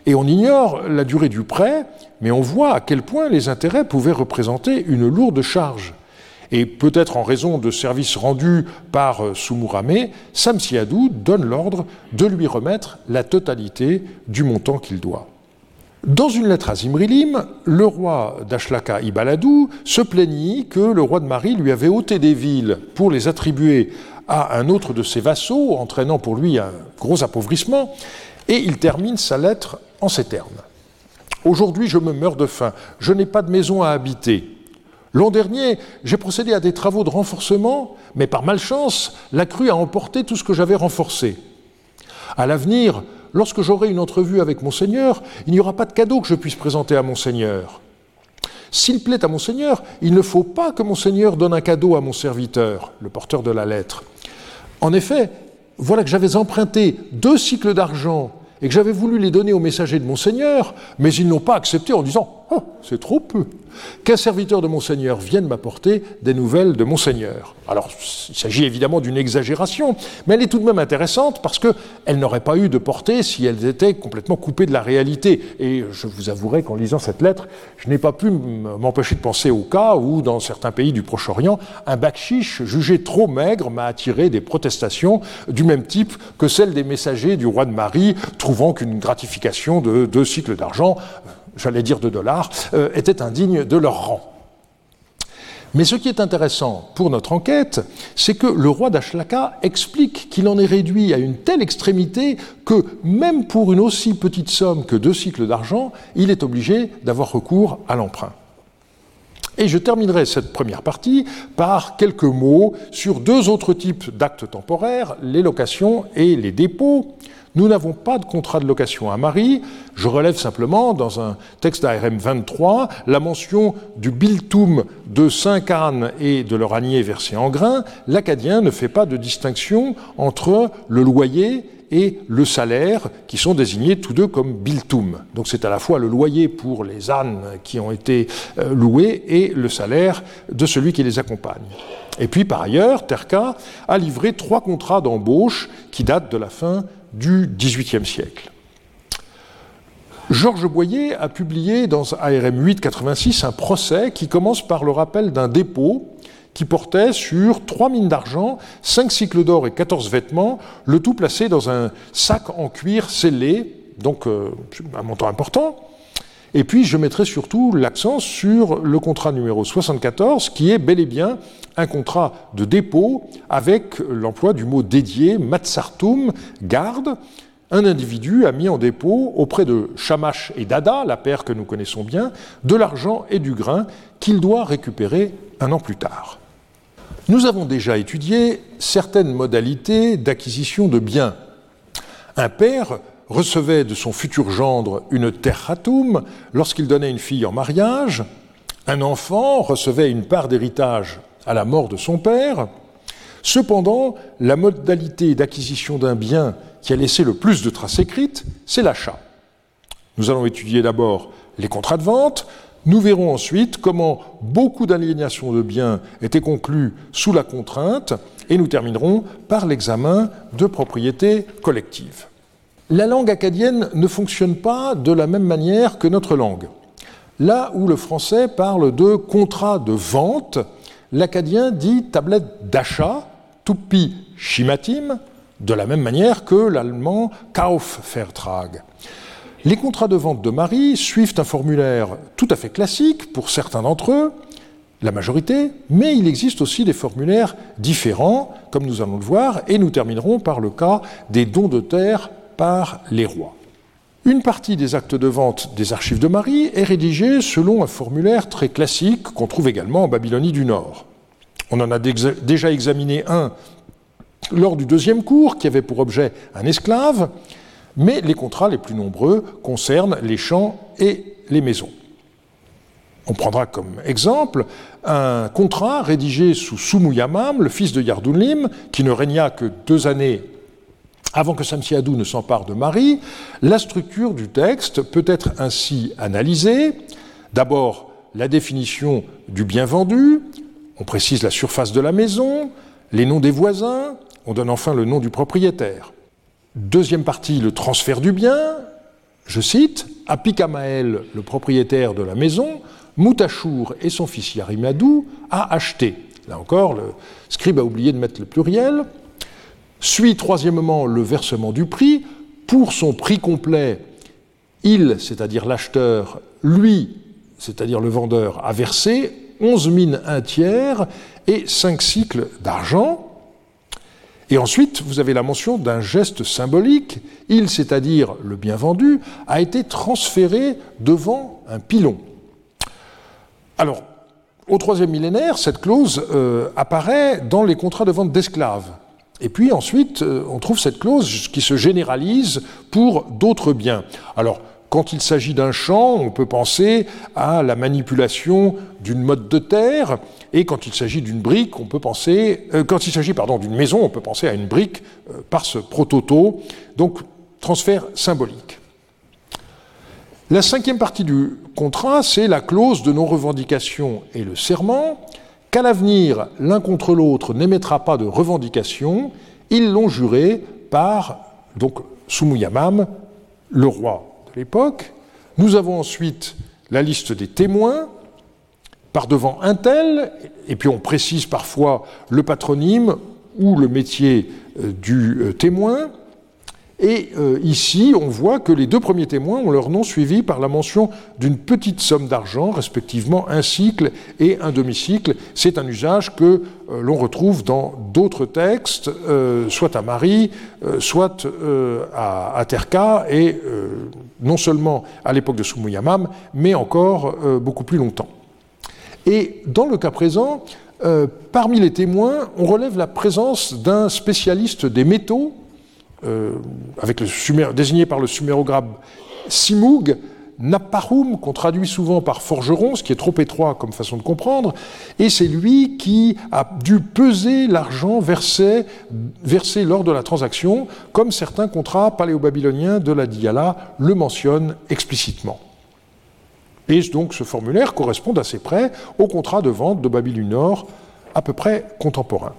Et on ignore la durée du prêt, mais on voit à quel point les intérêts pouvaient représenter une lourde charge. Et peut-être en raison de services rendus par Sumurame, Samsiadou donne l'ordre de lui remettre la totalité du montant qu'il doit. Dans une lettre à Zimrilim, le roi d'Ashlaka Ibaladou se plaignit que le roi de Mari lui avait ôté des villes pour les attribuer à un autre de ses vassaux, entraînant pour lui un gros appauvrissement, et il termine sa lettre en ces termes. « Aujourd'hui, je me meurs de faim, je n'ai pas de maison à habiter. L'an dernier, j'ai procédé à des travaux de renforcement, mais par malchance, la crue a emporté tout ce que j'avais renforcé. À l'avenir, lorsque j'aurai une entrevue avec Monseigneur, il n'y aura pas de cadeau que je puisse présenter à Monseigneur. S'il plaît à Monseigneur, il ne faut pas que Monseigneur donne un cadeau à mon serviteur, le porteur de la lettre. En effet, voilà que j'avais emprunté deux cycles d'argent et que j'avais voulu les donner aux messagers de Monseigneur, mais ils n'ont pas accepté en disant « Oh, c'est trop peu !» qu'un serviteur de Monseigneur vienne m'apporter des nouvelles de Monseigneur. Alors, il s'agit évidemment d'une exagération, mais elle est tout de même intéressante parce qu'elle n'aurait pas eu de portée si elle était complètement coupée de la réalité. Et je vous avouerai qu'en lisant cette lettre, je n'ai pas pu m'empêcher de penser au cas où, dans certains pays du Proche-Orient, un bakchiche jugé trop maigre m'a attiré des protestations du même type que celles des messagers du roi de Mari, trouvant qu'une gratification de deux cycles d'argent, j'allais dire de dollars, euh, était indigne de leur rang. Mais ce qui est intéressant pour notre enquête, c'est que le roi d'Ashlaka explique qu'il en est réduit à une telle extrémité que, même pour une aussi petite somme que deux cycles d'argent, il est obligé d'avoir recours à l'emprunt. Et je terminerai cette première partie par quelques mots sur deux autres types d'actes temporaires, les locations et les dépôts. Nous n'avons pas de contrat de location à Mari. Je relève simplement, dans un texte d'A R M vingt-trois, la mention du biltoum de cinq ânes et de leur ânier versé en grains. L'Acadien ne fait pas de distinction entre le loyer et le salaire, qui sont désignés tous deux comme biltoum. Donc c'est à la fois le loyer pour les ânes qui ont été loués et le salaire de celui qui les accompagne. Et puis par ailleurs, Terka a livré trois contrats d'embauche qui datent de la fin du dix-huitième siècle. Georges Boyer a publié dans A R M huit quatre-vingt-six un procès qui commence par le rappel d'un dépôt qui portait sur trois mines d'argent, cinq cycles d'or et quatorze vêtements, le tout placé dans un sac en cuir scellé, donc euh, un montant important. Et puis je mettrai surtout l'accent sur le contrat numéro soixante-quatorze, qui est bel et bien un contrat de dépôt avec l'emploi du mot dédié, matsartum, garde. Un individu a mis en dépôt auprès de Shamash et Dada, la paire que nous connaissons bien, de l'argent et du grain qu'il doit récupérer un an plus tard. Nous avons déjà étudié certaines modalités d'acquisition de biens. Un père recevait de son futur gendre une terratum lorsqu'il donnait une fille en mariage. Un enfant recevait une part d'héritage à la mort de son père. Cependant, la modalité d'acquisition d'un bien qui a laissé le plus de traces écrites, c'est l'achat. Nous allons étudier d'abord les contrats de vente. Nous verrons ensuite comment beaucoup d'aliénations de biens étaient conclues sous la contrainte, et nous terminerons par l'examen de propriétés collectives. La langue acadienne ne fonctionne pas de la même manière que notre langue. Là où le français parle de contrat de vente, l'acadien dit tablette d'achat, tupi shimatim, de la même manière que l'allemand Kaufvertrag. Les contrats de vente de Mari suivent un formulaire tout à fait classique pour certains d'entre eux, la majorité, mais il existe aussi des formulaires différents, comme nous allons le voir, et nous terminerons par le cas des dons de terre par les rois. Une partie des actes de vente des archives de Mari est rédigée selon un formulaire très classique qu'on trouve également en Babylonie du Nord. On en a déjà examiné un lors du deuxième cours, qui avait pour objet un esclave, mais les contrats les plus nombreux concernent les champs et les maisons. On prendra comme exemple un contrat rédigé sous Sumuyamam, le fils de Yardunlim, qui ne régna que deux années avant que Samsiadou ne s'empare de Mari. La structure du texte peut être ainsi analysée. D'abord, la définition du bien vendu, on précise la surface de la maison, les noms des voisins, on donne enfin le nom du propriétaire. Deuxième partie, le transfert du bien. je cite, « Apikamaël, le propriétaire de la maison, Moutachour et son fils Yarimadou a acheté. » Là encore, le scribe a oublié de mettre le pluriel. Suit troisièmement le versement du prix. Pour son prix complet, il, c'est-à-dire l'acheteur, lui, c'est-à-dire le vendeur, a versé onze mines un tiers et cinq cycles d'argent. Et ensuite, vous avez la mention d'un geste symbolique. Il, c'est-à-dire le bien vendu, a été transféré devant un pilon. Alors, au troisième millénaire, cette clause euh, apparaît dans les contrats de vente d'esclaves. Et puis ensuite, euh, on trouve cette clause qui se généralise pour d'autres biens. Alors, quand il s'agit d'un champ, on peut penser à la manipulation d'une motte de terre, et quand il s'agit d'une brique, on peut penser, euh, quand il s'agit pardon d'une maison, on peut penser à une brique euh, par ce prototo. Donc, transfert symbolique. La cinquième partie du contrat, c'est la clause de non-revendication et le serment. Qu'à l'avenir, l'un contre l'autre n'émettra pas de revendication, ils l'ont juré par, donc, Sumuyamam, le roi de l'époque. Nous avons ensuite la liste des témoins, par devant un tel, et puis on précise parfois le patronyme ou le métier euh, du euh, témoin. Et euh, ici, on voit que les deux premiers témoins ont leur nom suivi par la mention d'une petite somme d'argent, respectivement un cycle et un demi-cycle. C'est un usage que euh, l'on retrouve dans d'autres textes, euh, soit à Mari, euh, soit euh, à, à Terka, et euh, non seulement à l'époque de Sumuyamam, mais encore euh, beaucoup plus longtemps. Et dans le cas présent, euh, parmi les témoins, on relève la présence d'un spécialiste des métaux, Euh, avec le sumér, désigné par le sumérogramme Simug, Naparum, qu'on traduit souvent par forgeron, ce qui est trop étroit comme façon de comprendre, et c'est lui qui a dû peser l'argent versé, versé lors de la transaction, comme certains contrats paléo-babyloniens de la Diyala le mentionnent explicitement. Et donc ce formulaire correspond assez près au contrat de vente de Babylone du Nord, à peu près contemporain.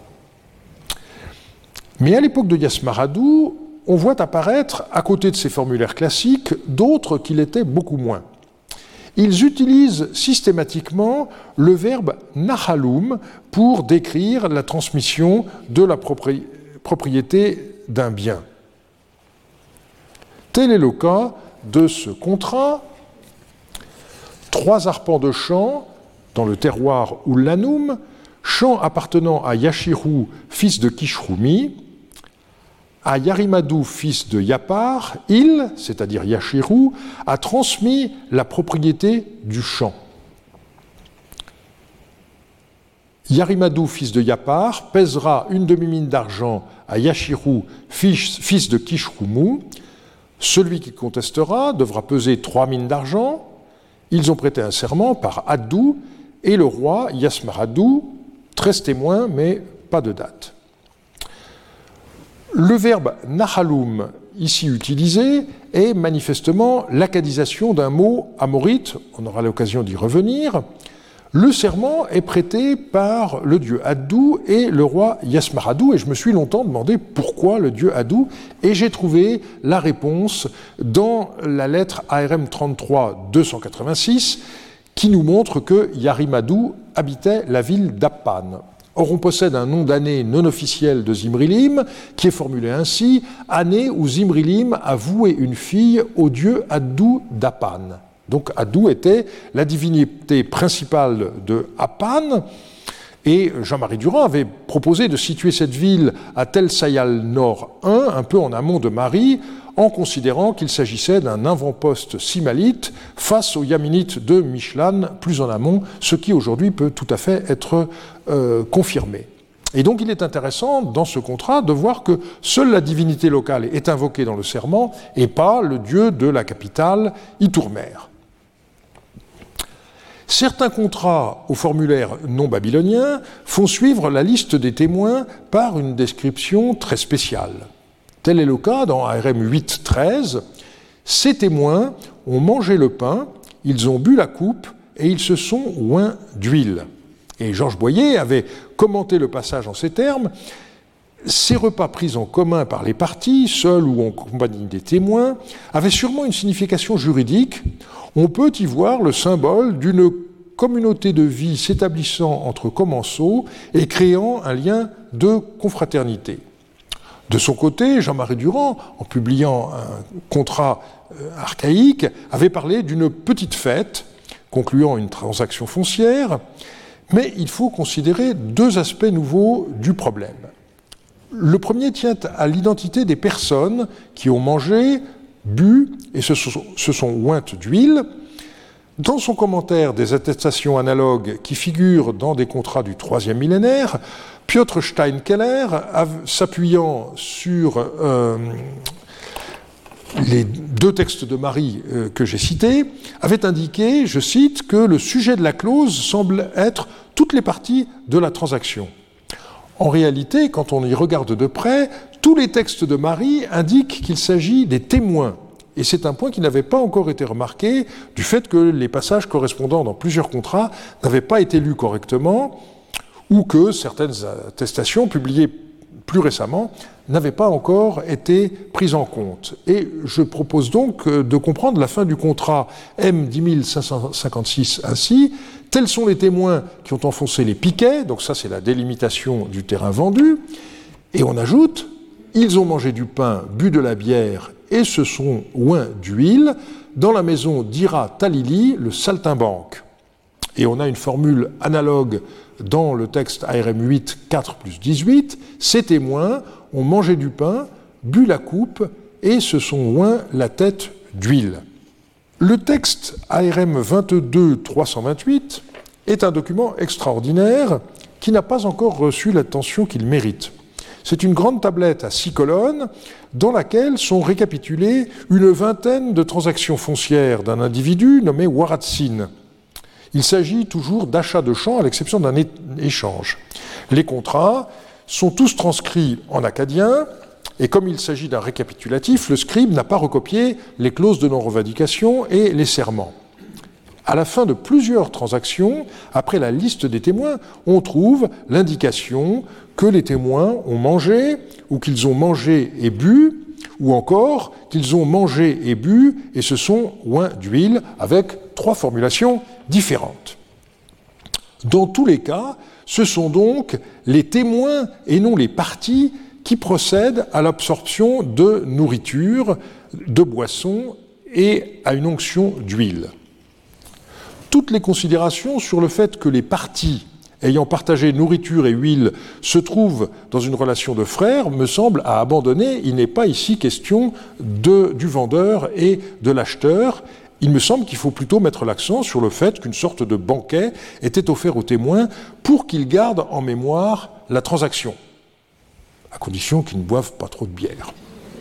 Mais à l'époque de Yasmaradou, on voit apparaître, à côté de ces formulaires classiques, d'autres qui l'étaient beaucoup moins. Ils utilisent systématiquement le verbe nahalum pour décrire la transmission de la propri- propriété d'un bien. Tel est le cas de ce contrat. Trois arpents de champ dans le terroir Ullanum, champ appartenant à Yashirou, fils de Kishrumi, à Yarimadou, fils de Yapar, il, c'est-à-dire Yashirou, a transmis la propriété du champ. Yarimadou, fils de Yapar, pèsera une demi-mine d'argent à Yashirou, fils, fils de Kishroumu. Celui qui contestera devra peser trois mines d'argent. Ils ont prêté un serment par Addou et le roi Yasmaradou, treize témoins, mais pas de date. Le verbe nahalum, ici utilisé, est manifestement l'accadisation d'un mot amorite, on aura l'occasion d'y revenir. Le serment est prêté par le dieu Addou et le roi Yasmaradou, et je me suis longtemps demandé pourquoi le dieu Addou, et j'ai trouvé la réponse dans la lettre A R M trente-trois deux cent quatre-vingt-six, qui nous montre que Yarimadou habitait la ville d'Appan. Or, on possède un nom d'année non officiel de Zimrilim, qui est formulé ainsi, année où Zimrilim a voué une fille au dieu Addou d'Appan. Donc Addou était la divinité principale de Appan, et Jean-Marie Durand avait proposé de situer cette ville à Tel Sayal Nord un, un peu en amont de Mari, en considérant qu'il s'agissait d'un avant-poste simalite face aux Yaminites de Mishlan, plus en amont, ce qui aujourd'hui peut tout à fait être euh, confirmé. Et donc il est intéressant dans ce contrat de voir que seule la divinité locale est invoquée dans le serment et pas le dieu de la capitale, Itourmer. Certains contrats au formulaire non babylonien font suivre la liste des témoins par une description très spéciale. Tel est le cas dans A R M huit treize. Ces témoins ont mangé le pain, ils ont bu la coupe et ils se sont oints d'huile. Et Georges Boyer avait commenté le passage en ces termes. Ces repas pris en commun par les parties, seuls ou en compagnie des témoins, avaient sûrement une signification juridique. On peut y voir le symbole d'une communauté de vie s'établissant entre commensaux et créant un lien de confraternité. De son côté, Jean-Marie Durand, en publiant un contrat archaïque, avait parlé d'une petite fête concluant une transaction foncière, mais il faut considérer deux aspects nouveaux du problème. Le premier tient à l'identité des personnes qui ont mangé, bu et se sont, se sont ointes d'huile. Dans son commentaire des attestations analogues qui figurent dans des contrats du troisième millénaire, Piotr Steinkeller, s'appuyant sur euh, les deux textes de Marie euh, que j'ai cités, avait indiqué, je cite, que le sujet de la clause semble être toutes les parties de la transaction. En réalité, quand on y regarde de près, tous les textes de Marie indiquent qu'il s'agit des témoins. Et c'est un point qui n'avait pas encore été remarqué du fait que les passages correspondant dans plusieurs contrats n'avaient pas été lus correctement ou que certaines attestations publiées plus récemment n'avaient pas encore été prises en compte. Et je propose donc de comprendre la fin du contrat M dix mille cinq cent cinquante-six ainsi. Tels sont les témoins qui ont enfoncé les piquets, donc ça c'est la délimitation du terrain vendu, et on ajoute, ils ont mangé du pain, bu de la bière et se sont oints d'huile dans la maison d'Ira Talili, le saltimbanque. Et on a une formule analogue dans le texte A R M huit, quatre plus dix-huit, ces témoins ont mangé du pain, bu la coupe et se sont oints la tête d'huile. Le texte A R M vingt-deux trois cent vingt-huit est un document extraordinaire qui n'a pas encore reçu l'attention qu'il mérite. C'est une grande tablette à six colonnes dans laquelle sont récapitulées une vingtaine de transactions foncières d'un individu nommé Waratsin. Il s'agit toujours d'achats de champs à l'exception d'un échange. Les contrats sont tous transcrits en akkadien et comme il s'agit d'un récapitulatif, le scribe n'a pas recopié les clauses de non-revendication et les serments. À la fin de plusieurs transactions, après la liste des témoins, on trouve l'indication que les témoins ont mangé ou qu'ils ont mangé et bu, ou encore qu'ils ont mangé et bu et se sont oints d'huile, avec trois formulations différentes. Dans tous les cas, ce sont donc les témoins et non les parties qui procèdent à l'absorption de nourriture, de boissons et à une onction d'huile. Toutes les considérations sur le fait que les parties ayant partagé nourriture et huile se trouvent dans une relation de frères me semblent à abandonner. Il n'est pas ici question de, du vendeur et de l'acheteur. Il me semble qu'il faut plutôt mettre l'accent sur le fait qu'une sorte de banquet était offert aux témoins pour qu'ils gardent en mémoire la transaction, à condition qu'ils ne boivent pas trop de bière.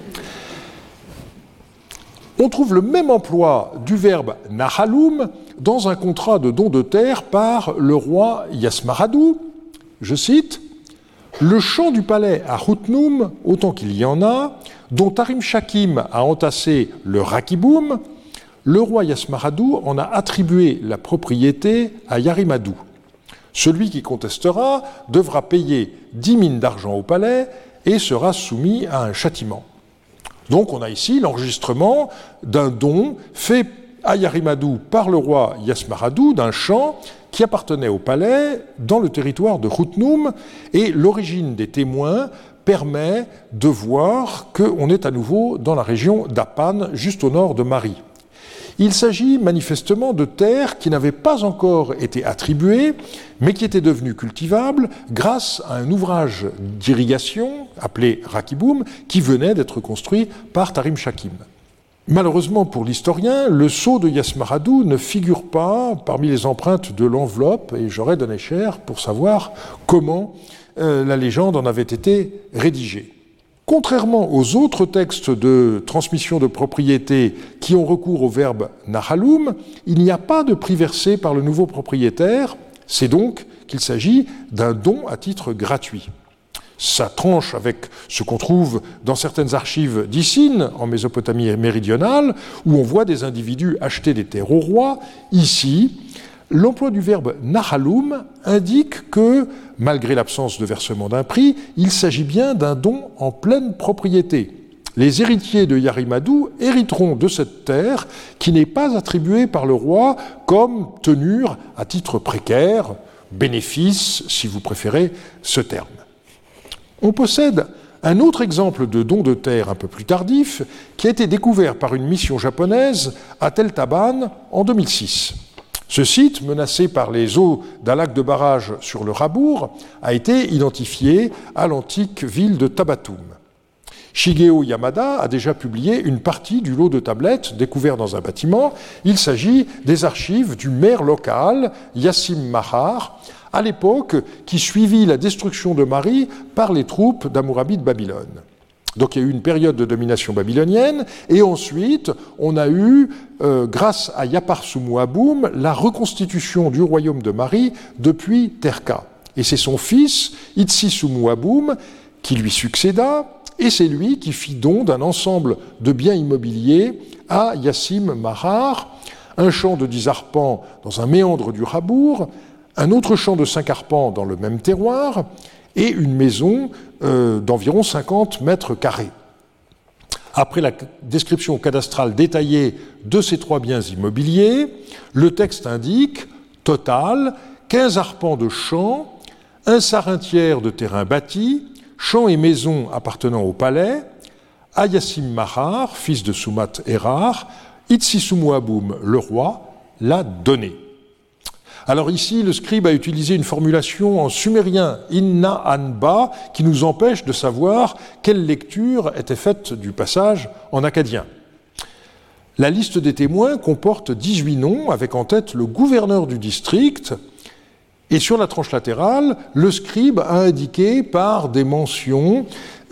On trouve le même emploi du verbe nahalum dans un contrat de don de terre par le roi Yasmaradou. Je cite, « Le champ du palais à Houtnoum, autant qu'il y en a, dont Tarim Shakim a entassé le Rakiboum, le roi Yasmaradou en a attribué la propriété à Yarimadou. Celui qui contestera devra payer dix mines d'argent au palais et sera soumis à un châtiment. » Donc on a ici l'enregistrement d'un don fait à Yarimadou par le roi Yasmaradou d'un champ qui appartenait au palais dans le territoire de Houtnoum, et l'origine des témoins permet de voir qu'on est à nouveau dans la région d'Apan, juste au nord de Mari. Il s'agit manifestement de terres qui n'avaient pas encore été attribuées, mais qui étaient devenues cultivables grâce à un ouvrage d'irrigation appelé Rakiboum, qui venait d'être construit par Tarim Shakim. Malheureusement pour l'historien, le sceau de Yasmaradou ne figure pas parmi les empreintes de l'enveloppe, et j'aurais donné cher pour savoir comment euh, la légende en avait été rédigée. Contrairement aux autres textes de transmission de propriété qui ont recours au verbe nahalum, il n'y a pas de prix versé par le nouveau propriétaire, c'est donc qu'il s'agit d'un don à titre gratuit. Ça tranche avec ce qu'on trouve dans certaines archives d'Issine, en Mésopotamie méridionale, où on voit des individus acheter des terres au roi. Ici, l'emploi du verbe nahalum indique que, malgré l'absence de versement d'un prix, il s'agit bien d'un don en pleine propriété. Les héritiers de Yarimadou hériteront de cette terre qui n'est pas attribuée par le roi comme tenure à titre précaire, bénéfice, si vous préférez ce terme. On possède un autre exemple de don de terre un peu plus tardif qui a été découvert par une mission japonaise à Tel Taban en deux mille six. Ce site, menacé par les eaux d'un lac de barrage sur le Rabour, a été identifié à l'antique ville de Tabatum. Shigeo Yamada a déjà publié une partie du lot de tablettes découvert dans un bâtiment. Il s'agit des archives du maire local, Yassim Mahar, à l'époque qui suivit la destruction de Mari par les troupes d'Hammurabi de Babylone. Donc il y a eu une période de domination babylonienne, et ensuite on a eu, euh, grâce à Yaparsumuaboum, la reconstitution du royaume de Mari depuis Terka. Et c'est son fils, Itsisumuaboum, qui lui succéda, et c'est lui qui fit don d'un ensemble de biens immobiliers à Yassim Mahar, un champ de dix arpents dans un méandre du Rabour, un autre champ de cinq arpents dans le même terroir, et une maison euh, d'environ cinquante mètres carrés. Après la description cadastrale détaillée de ces trois biens immobiliers, le texte indique total quinze arpents de champs, un sar un tiers de terrain bâti, champs et maisons appartenant au palais, à Yassim Mahar, fils de Sumat Erar, Itsisumuaboum, le roi, l'a donné. Alors ici, le scribe a utilisé une formulation en sumérien, inna anba, qui nous empêche de savoir quelle lecture était faite du passage en akkadien. La liste des témoins comporte dix-huit noms, avec en tête le gouverneur du district, et sur la tranche latérale, le scribe a indiqué par des mentions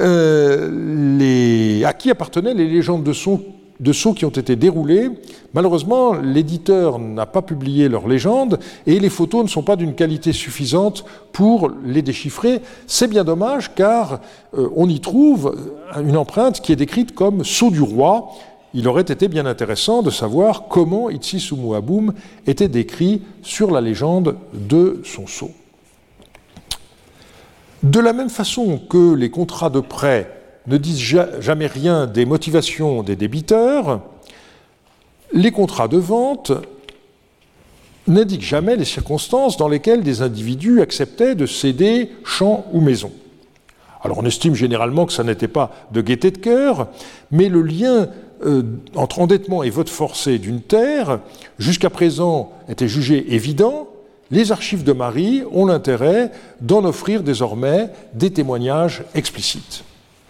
euh, les... à qui appartenaient les légendes de son de sceaux qui ont été déroulés. Malheureusement, l'éditeur n'a pas publié leurs légendes et les photos ne sont pas d'une qualité suffisante pour les déchiffrer. C'est bien dommage car euh, on y trouve une empreinte qui est décrite comme sceau du roi. Il aurait été bien intéressant de savoir comment Itsisumuaboum était décrit sur la légende de son sceau. De la même façon que les contrats de prêt ne disent jamais rien des motivations des débiteurs, les contrats de vente n'indiquent jamais les circonstances dans lesquelles des individus acceptaient de céder champs ou maisons. Alors on estime généralement que ça n'était pas de gaieté de cœur, mais le lien euh, entre endettement et vote forcé d'une terre, jusqu'à présent, était jugé évident. Les archives de Mari ont l'intérêt d'en offrir désormais des témoignages explicites.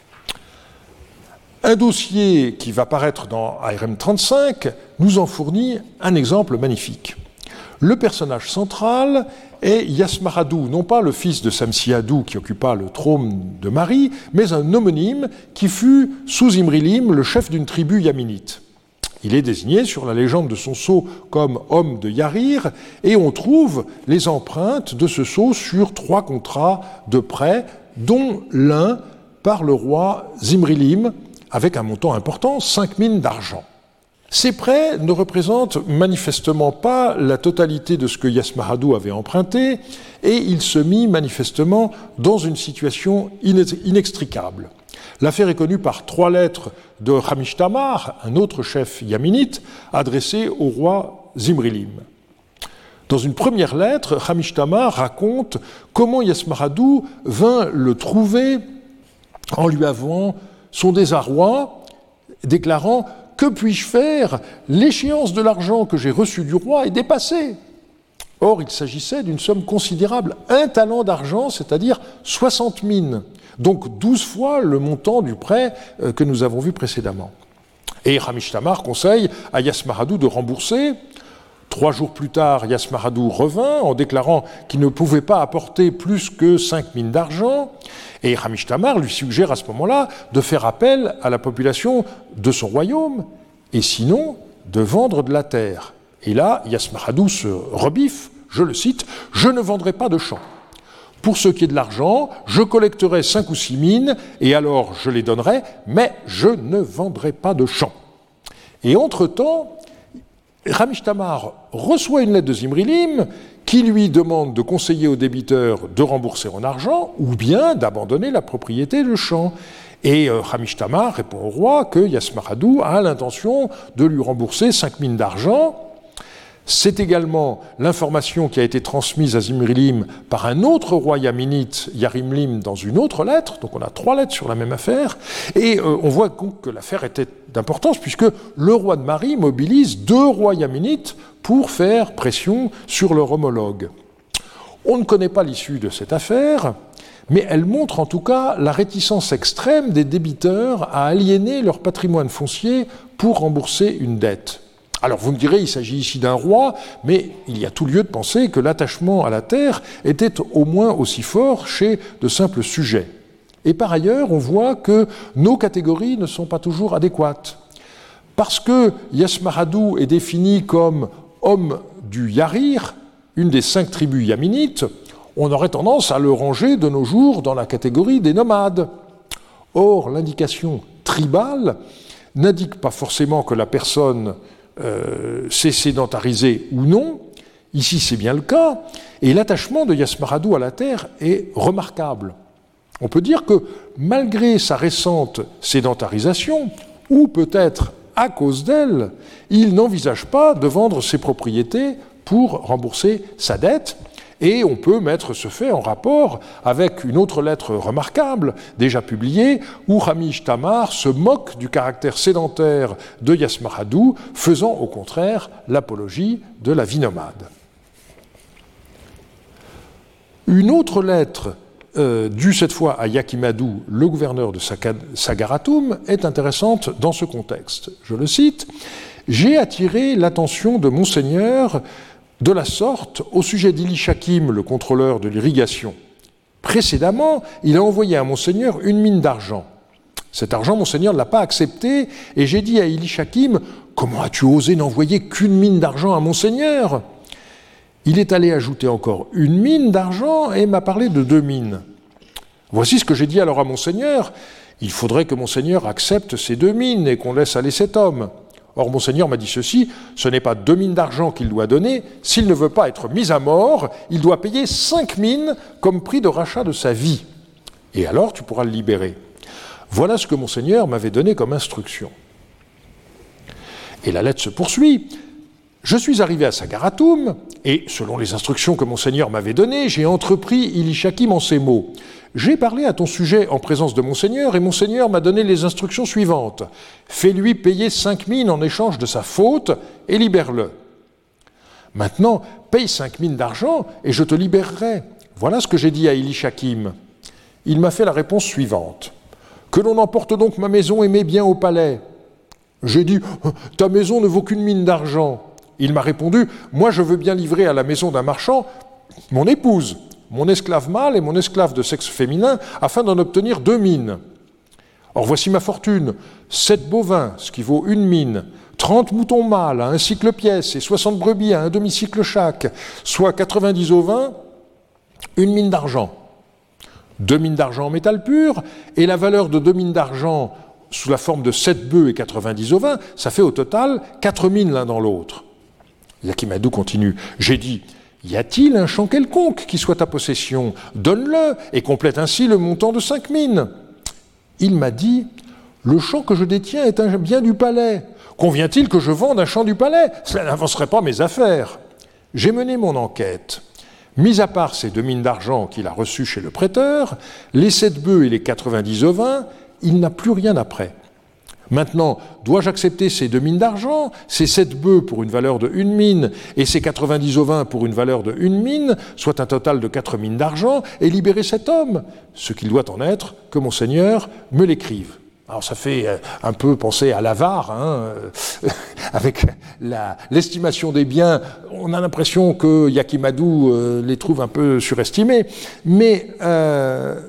Un dossier qui va paraître dans A R M trente-cinq nous en fournit un exemple magnifique. Le personnage central est Yasmaradou, non pas le fils de Samsiadou qui occupa le trône de Mari, mais un homonyme qui fut sous Imrilim le chef d'une tribu yaminite. Il est désigné sur la légende de son sceau comme homme de Yarir, et on trouve les empreintes de ce sceau sur trois contrats de prêt, dont l'un par le roi Zimrilim, avec un montant important, cinq mines d'argent. Ces prêts ne représentent manifestement pas la totalité de ce que Yasmaradou avait emprunté, et il se mit manifestement dans une situation inextricable. L'affaire est connue par trois lettres de Ramishtamar, un autre chef yaminite, adressées au roi Zimrilim. Dans une première lettre, Ramishtamar raconte comment Yasmaradou vint le trouver en lui avouant son désarroi, déclarant « Que puis-je faire? L'échéance de l'argent que j'ai reçu du roi est dépassée. » Or, il s'agissait d'une somme considérable, un talent d'argent, c'est-à-dire soixante mines, donc douze fois le montant du prêt que nous avons vu précédemment. Et Ramishtamar conseille à Yasmaradou de rembourser. Trois jours plus tard, Yasmaradou revint en déclarant qu'il ne pouvait pas apporter plus que cinq mines d'argent. Et Ramishtamar lui suggère à ce moment-là de faire appel à la population de son royaume, et sinon de vendre de la terre. Et là, Yasmaradou se rebiffe, je le cite, « Je ne vendrai pas de champs. Pour ce qui est de l'argent, je collecterai cinq ou six mines, et alors je les donnerai, mais je ne vendrai pas de champs. » Et entre-temps, Hamish Tamar reçoit une lettre de Zimrilim qui lui demande de conseiller au débiteur de rembourser en argent ou bien d'abandonner la propriété de champ. Et euh, Hamish Tamar répond au roi que Yasmaradou a l'intention de lui rembourser cinq mines d'argent. C'est également l'information qui a été transmise à Zimrilim par un autre roi yaminite, Yarimlim, dans une autre lettre. Donc on a trois lettres sur la même affaire. Et euh, on voit donc que l'affaire était d'importance puisque le roi de Mari mobilise deux rois yaminites pour faire pression sur leur homologue. On ne connaît pas l'issue de cette affaire, mais elle montre en tout cas la réticence extrême des débiteurs à aliéner leur patrimoine foncier pour rembourser une dette. Alors vous me direz, il s'agit ici d'un roi, mais il y a tout lieu de penser que l'attachement à la terre était au moins aussi fort chez de simples sujets. Et par ailleurs, on voit que nos catégories ne sont pas toujours adéquates. Parce que Yasmaradou est défini comme homme du Yarir, une des cinq tribus yaminites, on aurait tendance à le ranger de nos jours dans la catégorie des nomades. Or, l'indication tribale n'indique pas forcément que la personne Euh, s'est sédentarisé ou non, ici c'est bien le cas, et l'attachement de Yasmaradou à la terre est remarquable. On peut dire que malgré sa récente sédentarisation, ou peut-être à cause d'elle, il n'envisage pas de vendre ses propriétés pour rembourser sa dette, et on peut mettre ce fait en rapport avec une autre lettre remarquable, déjà publiée, où Hamish Tamar se moque du caractère sédentaire de Yasmaradou, faisant au contraire l'apologie de la vie nomade. Une autre lettre, euh, due cette fois à Yakimadou, le gouverneur de Sagaratoum, est intéressante dans ce contexte. Je le cite, « J'ai attiré l'attention de Monseigneur de la sorte au sujet d'Ilishakim, le contrôleur de l'irrigation. Précédemment, il a envoyé à Monseigneur une mine d'argent. Cet argent, Monseigneur ne l'a pas accepté, et j'ai dit à Ilishakim, « Comment as-tu osé n'envoyer qu'une mine d'argent à Monseigneur ?» Il est allé ajouter encore une mine d'argent et m'a parlé de deux mines. Voici ce que j'ai dit alors à Monseigneur, « Il faudrait que Monseigneur accepte ces deux mines et qu'on laisse aller cet homme. » Or, Monseigneur m'a dit ceci, ce n'est pas deux mines d'argent qu'il doit donner, s'il ne veut pas être mis à mort, il doit payer cinq mines comme prix de rachat de sa vie. Et alors, tu pourras le libérer. Voilà ce que Monseigneur m'avait donné comme instruction. Et la lettre se poursuit. Je suis arrivé à Sagaratoum, et selon les instructions que Monseigneur m'avait données, j'ai entrepris Ilishakim en ces mots. J'ai parlé à ton sujet en présence de Monseigneur, et Monseigneur m'a donné les instructions suivantes. Fais-lui payer cinq mines en échange de sa faute, et libère-le. Maintenant, paye cinq mines d'argent, et je te libérerai. Voilà ce que j'ai dit à Ilishakim. Il m'a fait la réponse suivante. Que l'on emporte donc ma maison et mes biens au palais. J'ai dit, ta maison ne vaut qu'une mine d'argent. Il m'a répondu, moi je veux bien livrer à la maison d'un marchand mon épouse, mon esclave mâle et mon esclave de sexe féminin, afin d'en obtenir deux mines. Or voici ma fortune, sept bovins, ce qui vaut une mine, trente moutons mâles à un cycle pièce et soixante brebis à un demi-cycle chaque, soit quatre-vingt-dix ovins, une mine d'argent. Deux mines d'argent en métal pur, et la valeur de deux mines d'argent sous la forme de sept bœufs et quatre-vingt-dix ovins, ça fait au total quatre mines l'un dans l'autre. Yakimadou continue. J'ai dit, y a-t-il un champ quelconque qui soit ta possession? Donne-le et complète ainsi le montant de cinq mines. Il m'a dit, le champ que je détiens est un bien du palais. Convient-il que je vende un champ du palais? Cela n'avancerait pas mes affaires. J'ai mené mon enquête. Mis à part ces deux mines d'argent qu'il a reçues chez le prêteur, les sept bœufs et les quatre-vingt-dix ovins, il n'a plus rien après. Maintenant, dois-je accepter ces deux mines d'argent, ces sept bœufs pour une valeur de une mine et ces quatre-vingt-dix ovins pour une valeur de une mine, soit un total de quatre mines d'argent, et libérer cet homme, ce qu'il doit en être, que Monseigneur me l'écrive. Alors ça fait un peu penser à l'avare, hein, avec la, l'estimation des biens, on a l'impression que Yakimadou euh, les trouve un peu surestimés, mais... Euh,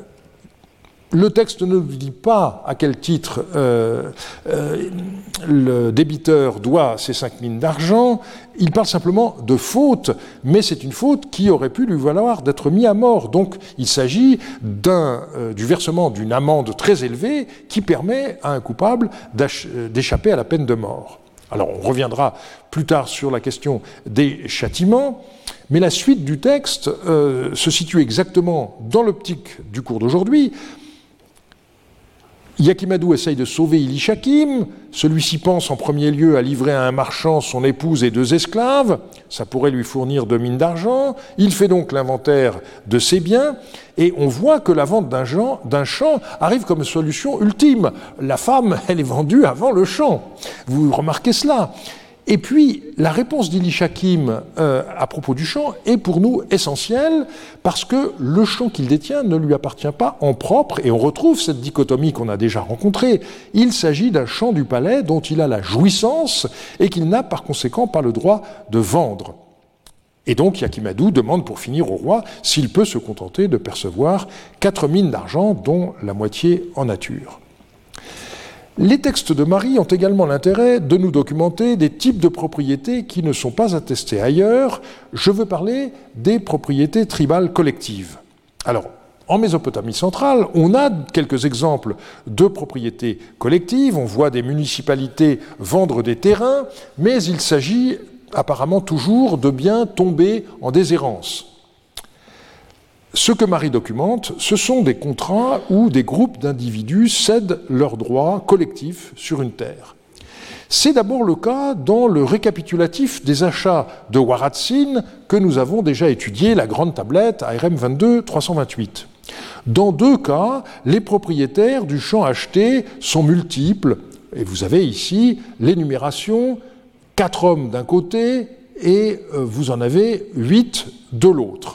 Le texte ne dit pas à quel titre euh, euh, le débiteur doit ces cinq mines d'argent, il parle simplement de faute, mais c'est une faute qui aurait pu lui valoir d'être mis à mort. Donc il s'agit d'un, euh, du versement d'une amende très élevée qui permet à un coupable d'échapper à la peine de mort. Alors on reviendra plus tard sur la question des châtiments, mais la suite du texte euh, se situe exactement dans l'optique du cours d'aujourd'hui. Yakimadou essaye de sauver Ilishakim, celui-ci pense en premier lieu à livrer à un marchand son épouse et deux esclaves, ça pourrait lui fournir deux mines d'argent, il fait donc l'inventaire de ses biens, et on voit que la vente d'un champ arrive comme solution ultime. La femme, elle est vendue avant le champ, vous remarquez cela. Et puis, la réponse d'Ilishakim euh, à propos du champ est pour nous essentielle parce que le champ qu'il détient ne lui appartient pas en propre, et on retrouve cette dichotomie qu'on a déjà rencontrée. Il s'agit d'un champ du palais dont il a la jouissance et qu'il n'a par conséquent pas le droit de vendre. Et donc Yakimadou demande pour finir au roi s'il peut se contenter de percevoir quatre mines d'argent, dont la moitié en nature. Les textes de Marie ont également l'intérêt de nous documenter des types de propriétés qui ne sont pas attestés ailleurs. Je veux parler des propriétés tribales collectives. Alors, en Mésopotamie centrale, on a quelques exemples de propriétés collectives. On voit des municipalités vendre des terrains, mais il s'agit apparemment toujours de biens tombés en déshérence. Ce que Marie documente, ce sont des contrats où des groupes d'individus cèdent leurs droits collectifs sur une terre. C'est d'abord le cas dans le récapitulatif des achats de Waratzin que nous avons déjà étudié, la grande tablette A R M vingt-deux trois cent vingt-huit. Dans deux cas, les propriétaires du champ acheté sont multiples, et vous avez ici l'énumération, quatre hommes d'un côté et vous en avez huit de l'autre.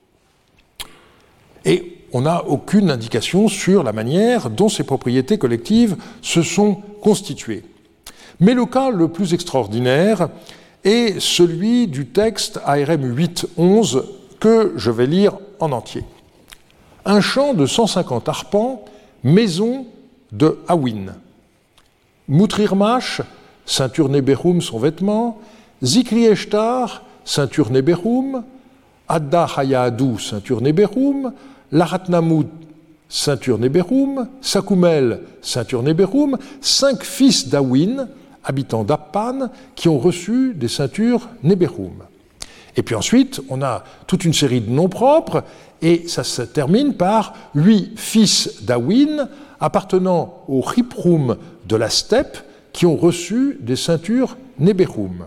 Et on n'a aucune indication sur la manière dont ces propriétés collectives se sont constituées. Mais le cas le plus extraordinaire est celui du texte A R M huit onze que je vais lire en entier. Un champ de cent cinquante arpents, maison de Awin. Moutrirmash, ceinture Neberum son vêtement, Zikri Eshtar, ceinture Neberum, Adda Hayadou, ceinture Neberum, Laratnamout, ceinture Neberum, Sakumel, ceinture Neberum, cinq fils d'Awin, habitants d'Appan, qui ont reçu des ceintures Neberum. Et puis ensuite, on a toute une série de noms propres, et ça se termine par huit fils d'Awin, appartenant au Riprum de la steppe, qui ont reçu des ceintures Neberum.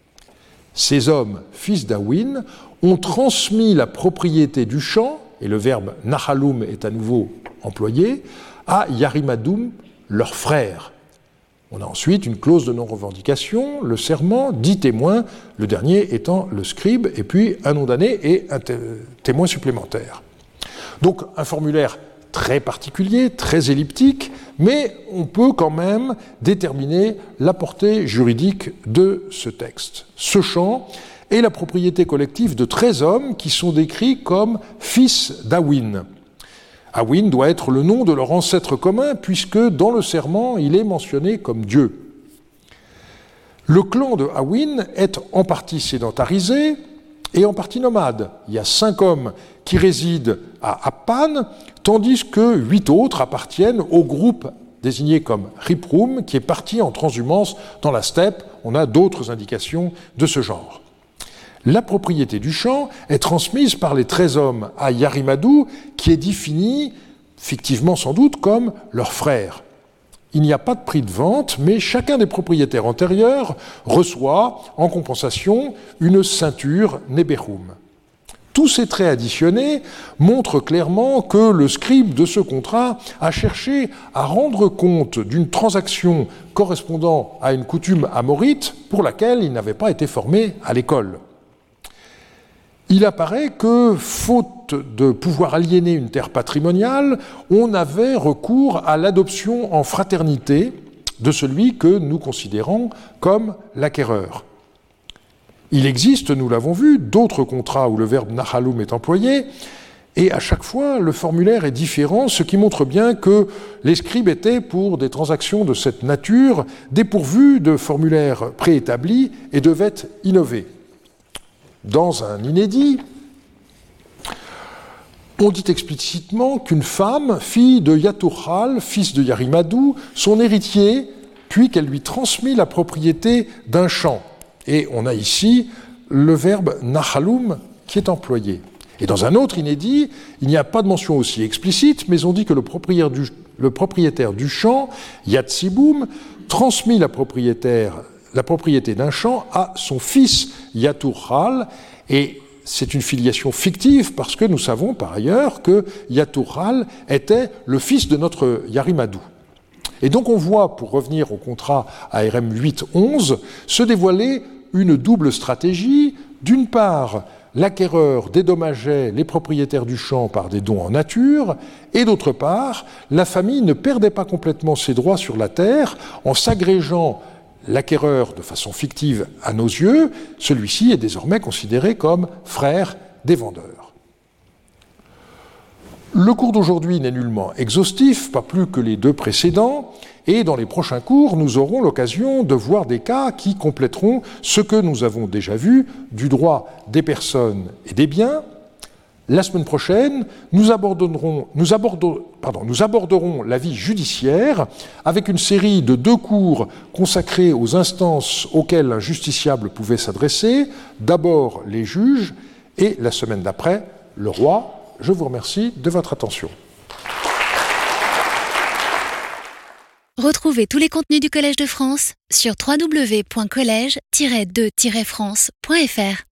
Ces hommes, fils d'Awin, ont transmis la propriété du champ, et le verbe Nahalum est à nouveau employé, à Yarimadoum, leur frère. On a ensuite une clause de non-revendication, le serment, dix témoins, le dernier étant le scribe, et puis un nom d'année et un témoin supplémentaire. Donc un formulaire très particulier, très elliptique, mais on peut quand même déterminer la portée juridique de ce texte. Ce champ est la propriété collective de treize hommes qui sont décrits comme fils d'Awin. Awin doit être le nom de leur ancêtre commun, puisque dans le serment, il est mentionné comme Dieu. Le clan de Awin est en partie sédentarisé et en partie nomade. Il y a cinq hommes qui résident à Appan, tandis que huit autres appartiennent au groupe désigné comme Riprum, qui est parti en transhumance dans la steppe. On a d'autres indications de ce genre. La propriété du champ est transmise par les treize hommes à Yarimadou, qui est défini, fictivement sans doute, comme leur frère. Il n'y a pas de prix de vente, mais chacun des propriétaires antérieurs reçoit, en compensation, une ceinture Neberum. Tous ces traits additionnés montrent clairement que le scribe de ce contrat a cherché à rendre compte d'une transaction correspondant à une coutume amorite pour laquelle il n'avait pas été formé à l'école. Il apparaît que, faute de pouvoir aliéner une terre patrimoniale, on avait recours à l'adoption en fraternité de celui que nous considérons comme l'acquéreur. Il existe, nous l'avons vu, d'autres contrats où le verbe nahalum est employé, et à chaque fois, le formulaire est différent, ce qui montre bien que les scribes étaient, pour des transactions de cette nature, dépourvus de formulaires préétablis et devaient innover. Dans un inédit, on dit explicitement qu'une femme, fille de Yatural, fils de Yarimadou, son héritier, puis qu'elle lui transmit la propriété d'un champ. Et on a ici le verbe nachalum qui est employé. Et dans un autre inédit, il n'y a pas de mention aussi explicite, mais on dit que le propriétaire du, le propriétaire du champ, Yatsiboum, transmit la, la propriété d'un champ à son fils Yatural, et c'est une filiation fictive parce que nous savons par ailleurs que Yatural était le fils de notre Yarimadou. Et donc on voit, pour revenir au contrat A R M huit onze, se dévoiler une double stratégie. D'une part, l'acquéreur dédommageait les propriétaires du champ par des dons en nature, et d'autre part, la famille ne perdait pas complètement ses droits sur la terre en s'agrégeant l'acquéreur de façon fictive à nos yeux. Celui-ci est désormais considéré comme frère des vendeurs. Le cours d'aujourd'hui n'est nullement exhaustif, pas plus que les deux précédents, et dans les prochains cours, nous aurons l'occasion de voir des cas qui compléteront ce que nous avons déjà vu du droit des personnes et des biens. La semaine prochaine, nous aborderons, nous aborderons, pardon, nous aborderons la vie judiciaire avec une série de deux cours consacrés aux instances auxquelles un justiciable pouvait s'adresser, d'abord les juges et la semaine d'après, le roi. Je vous remercie de votre attention. Retrouvez tous les contenus du Collège de France sur w w w point collège tiret de tiret france point f r.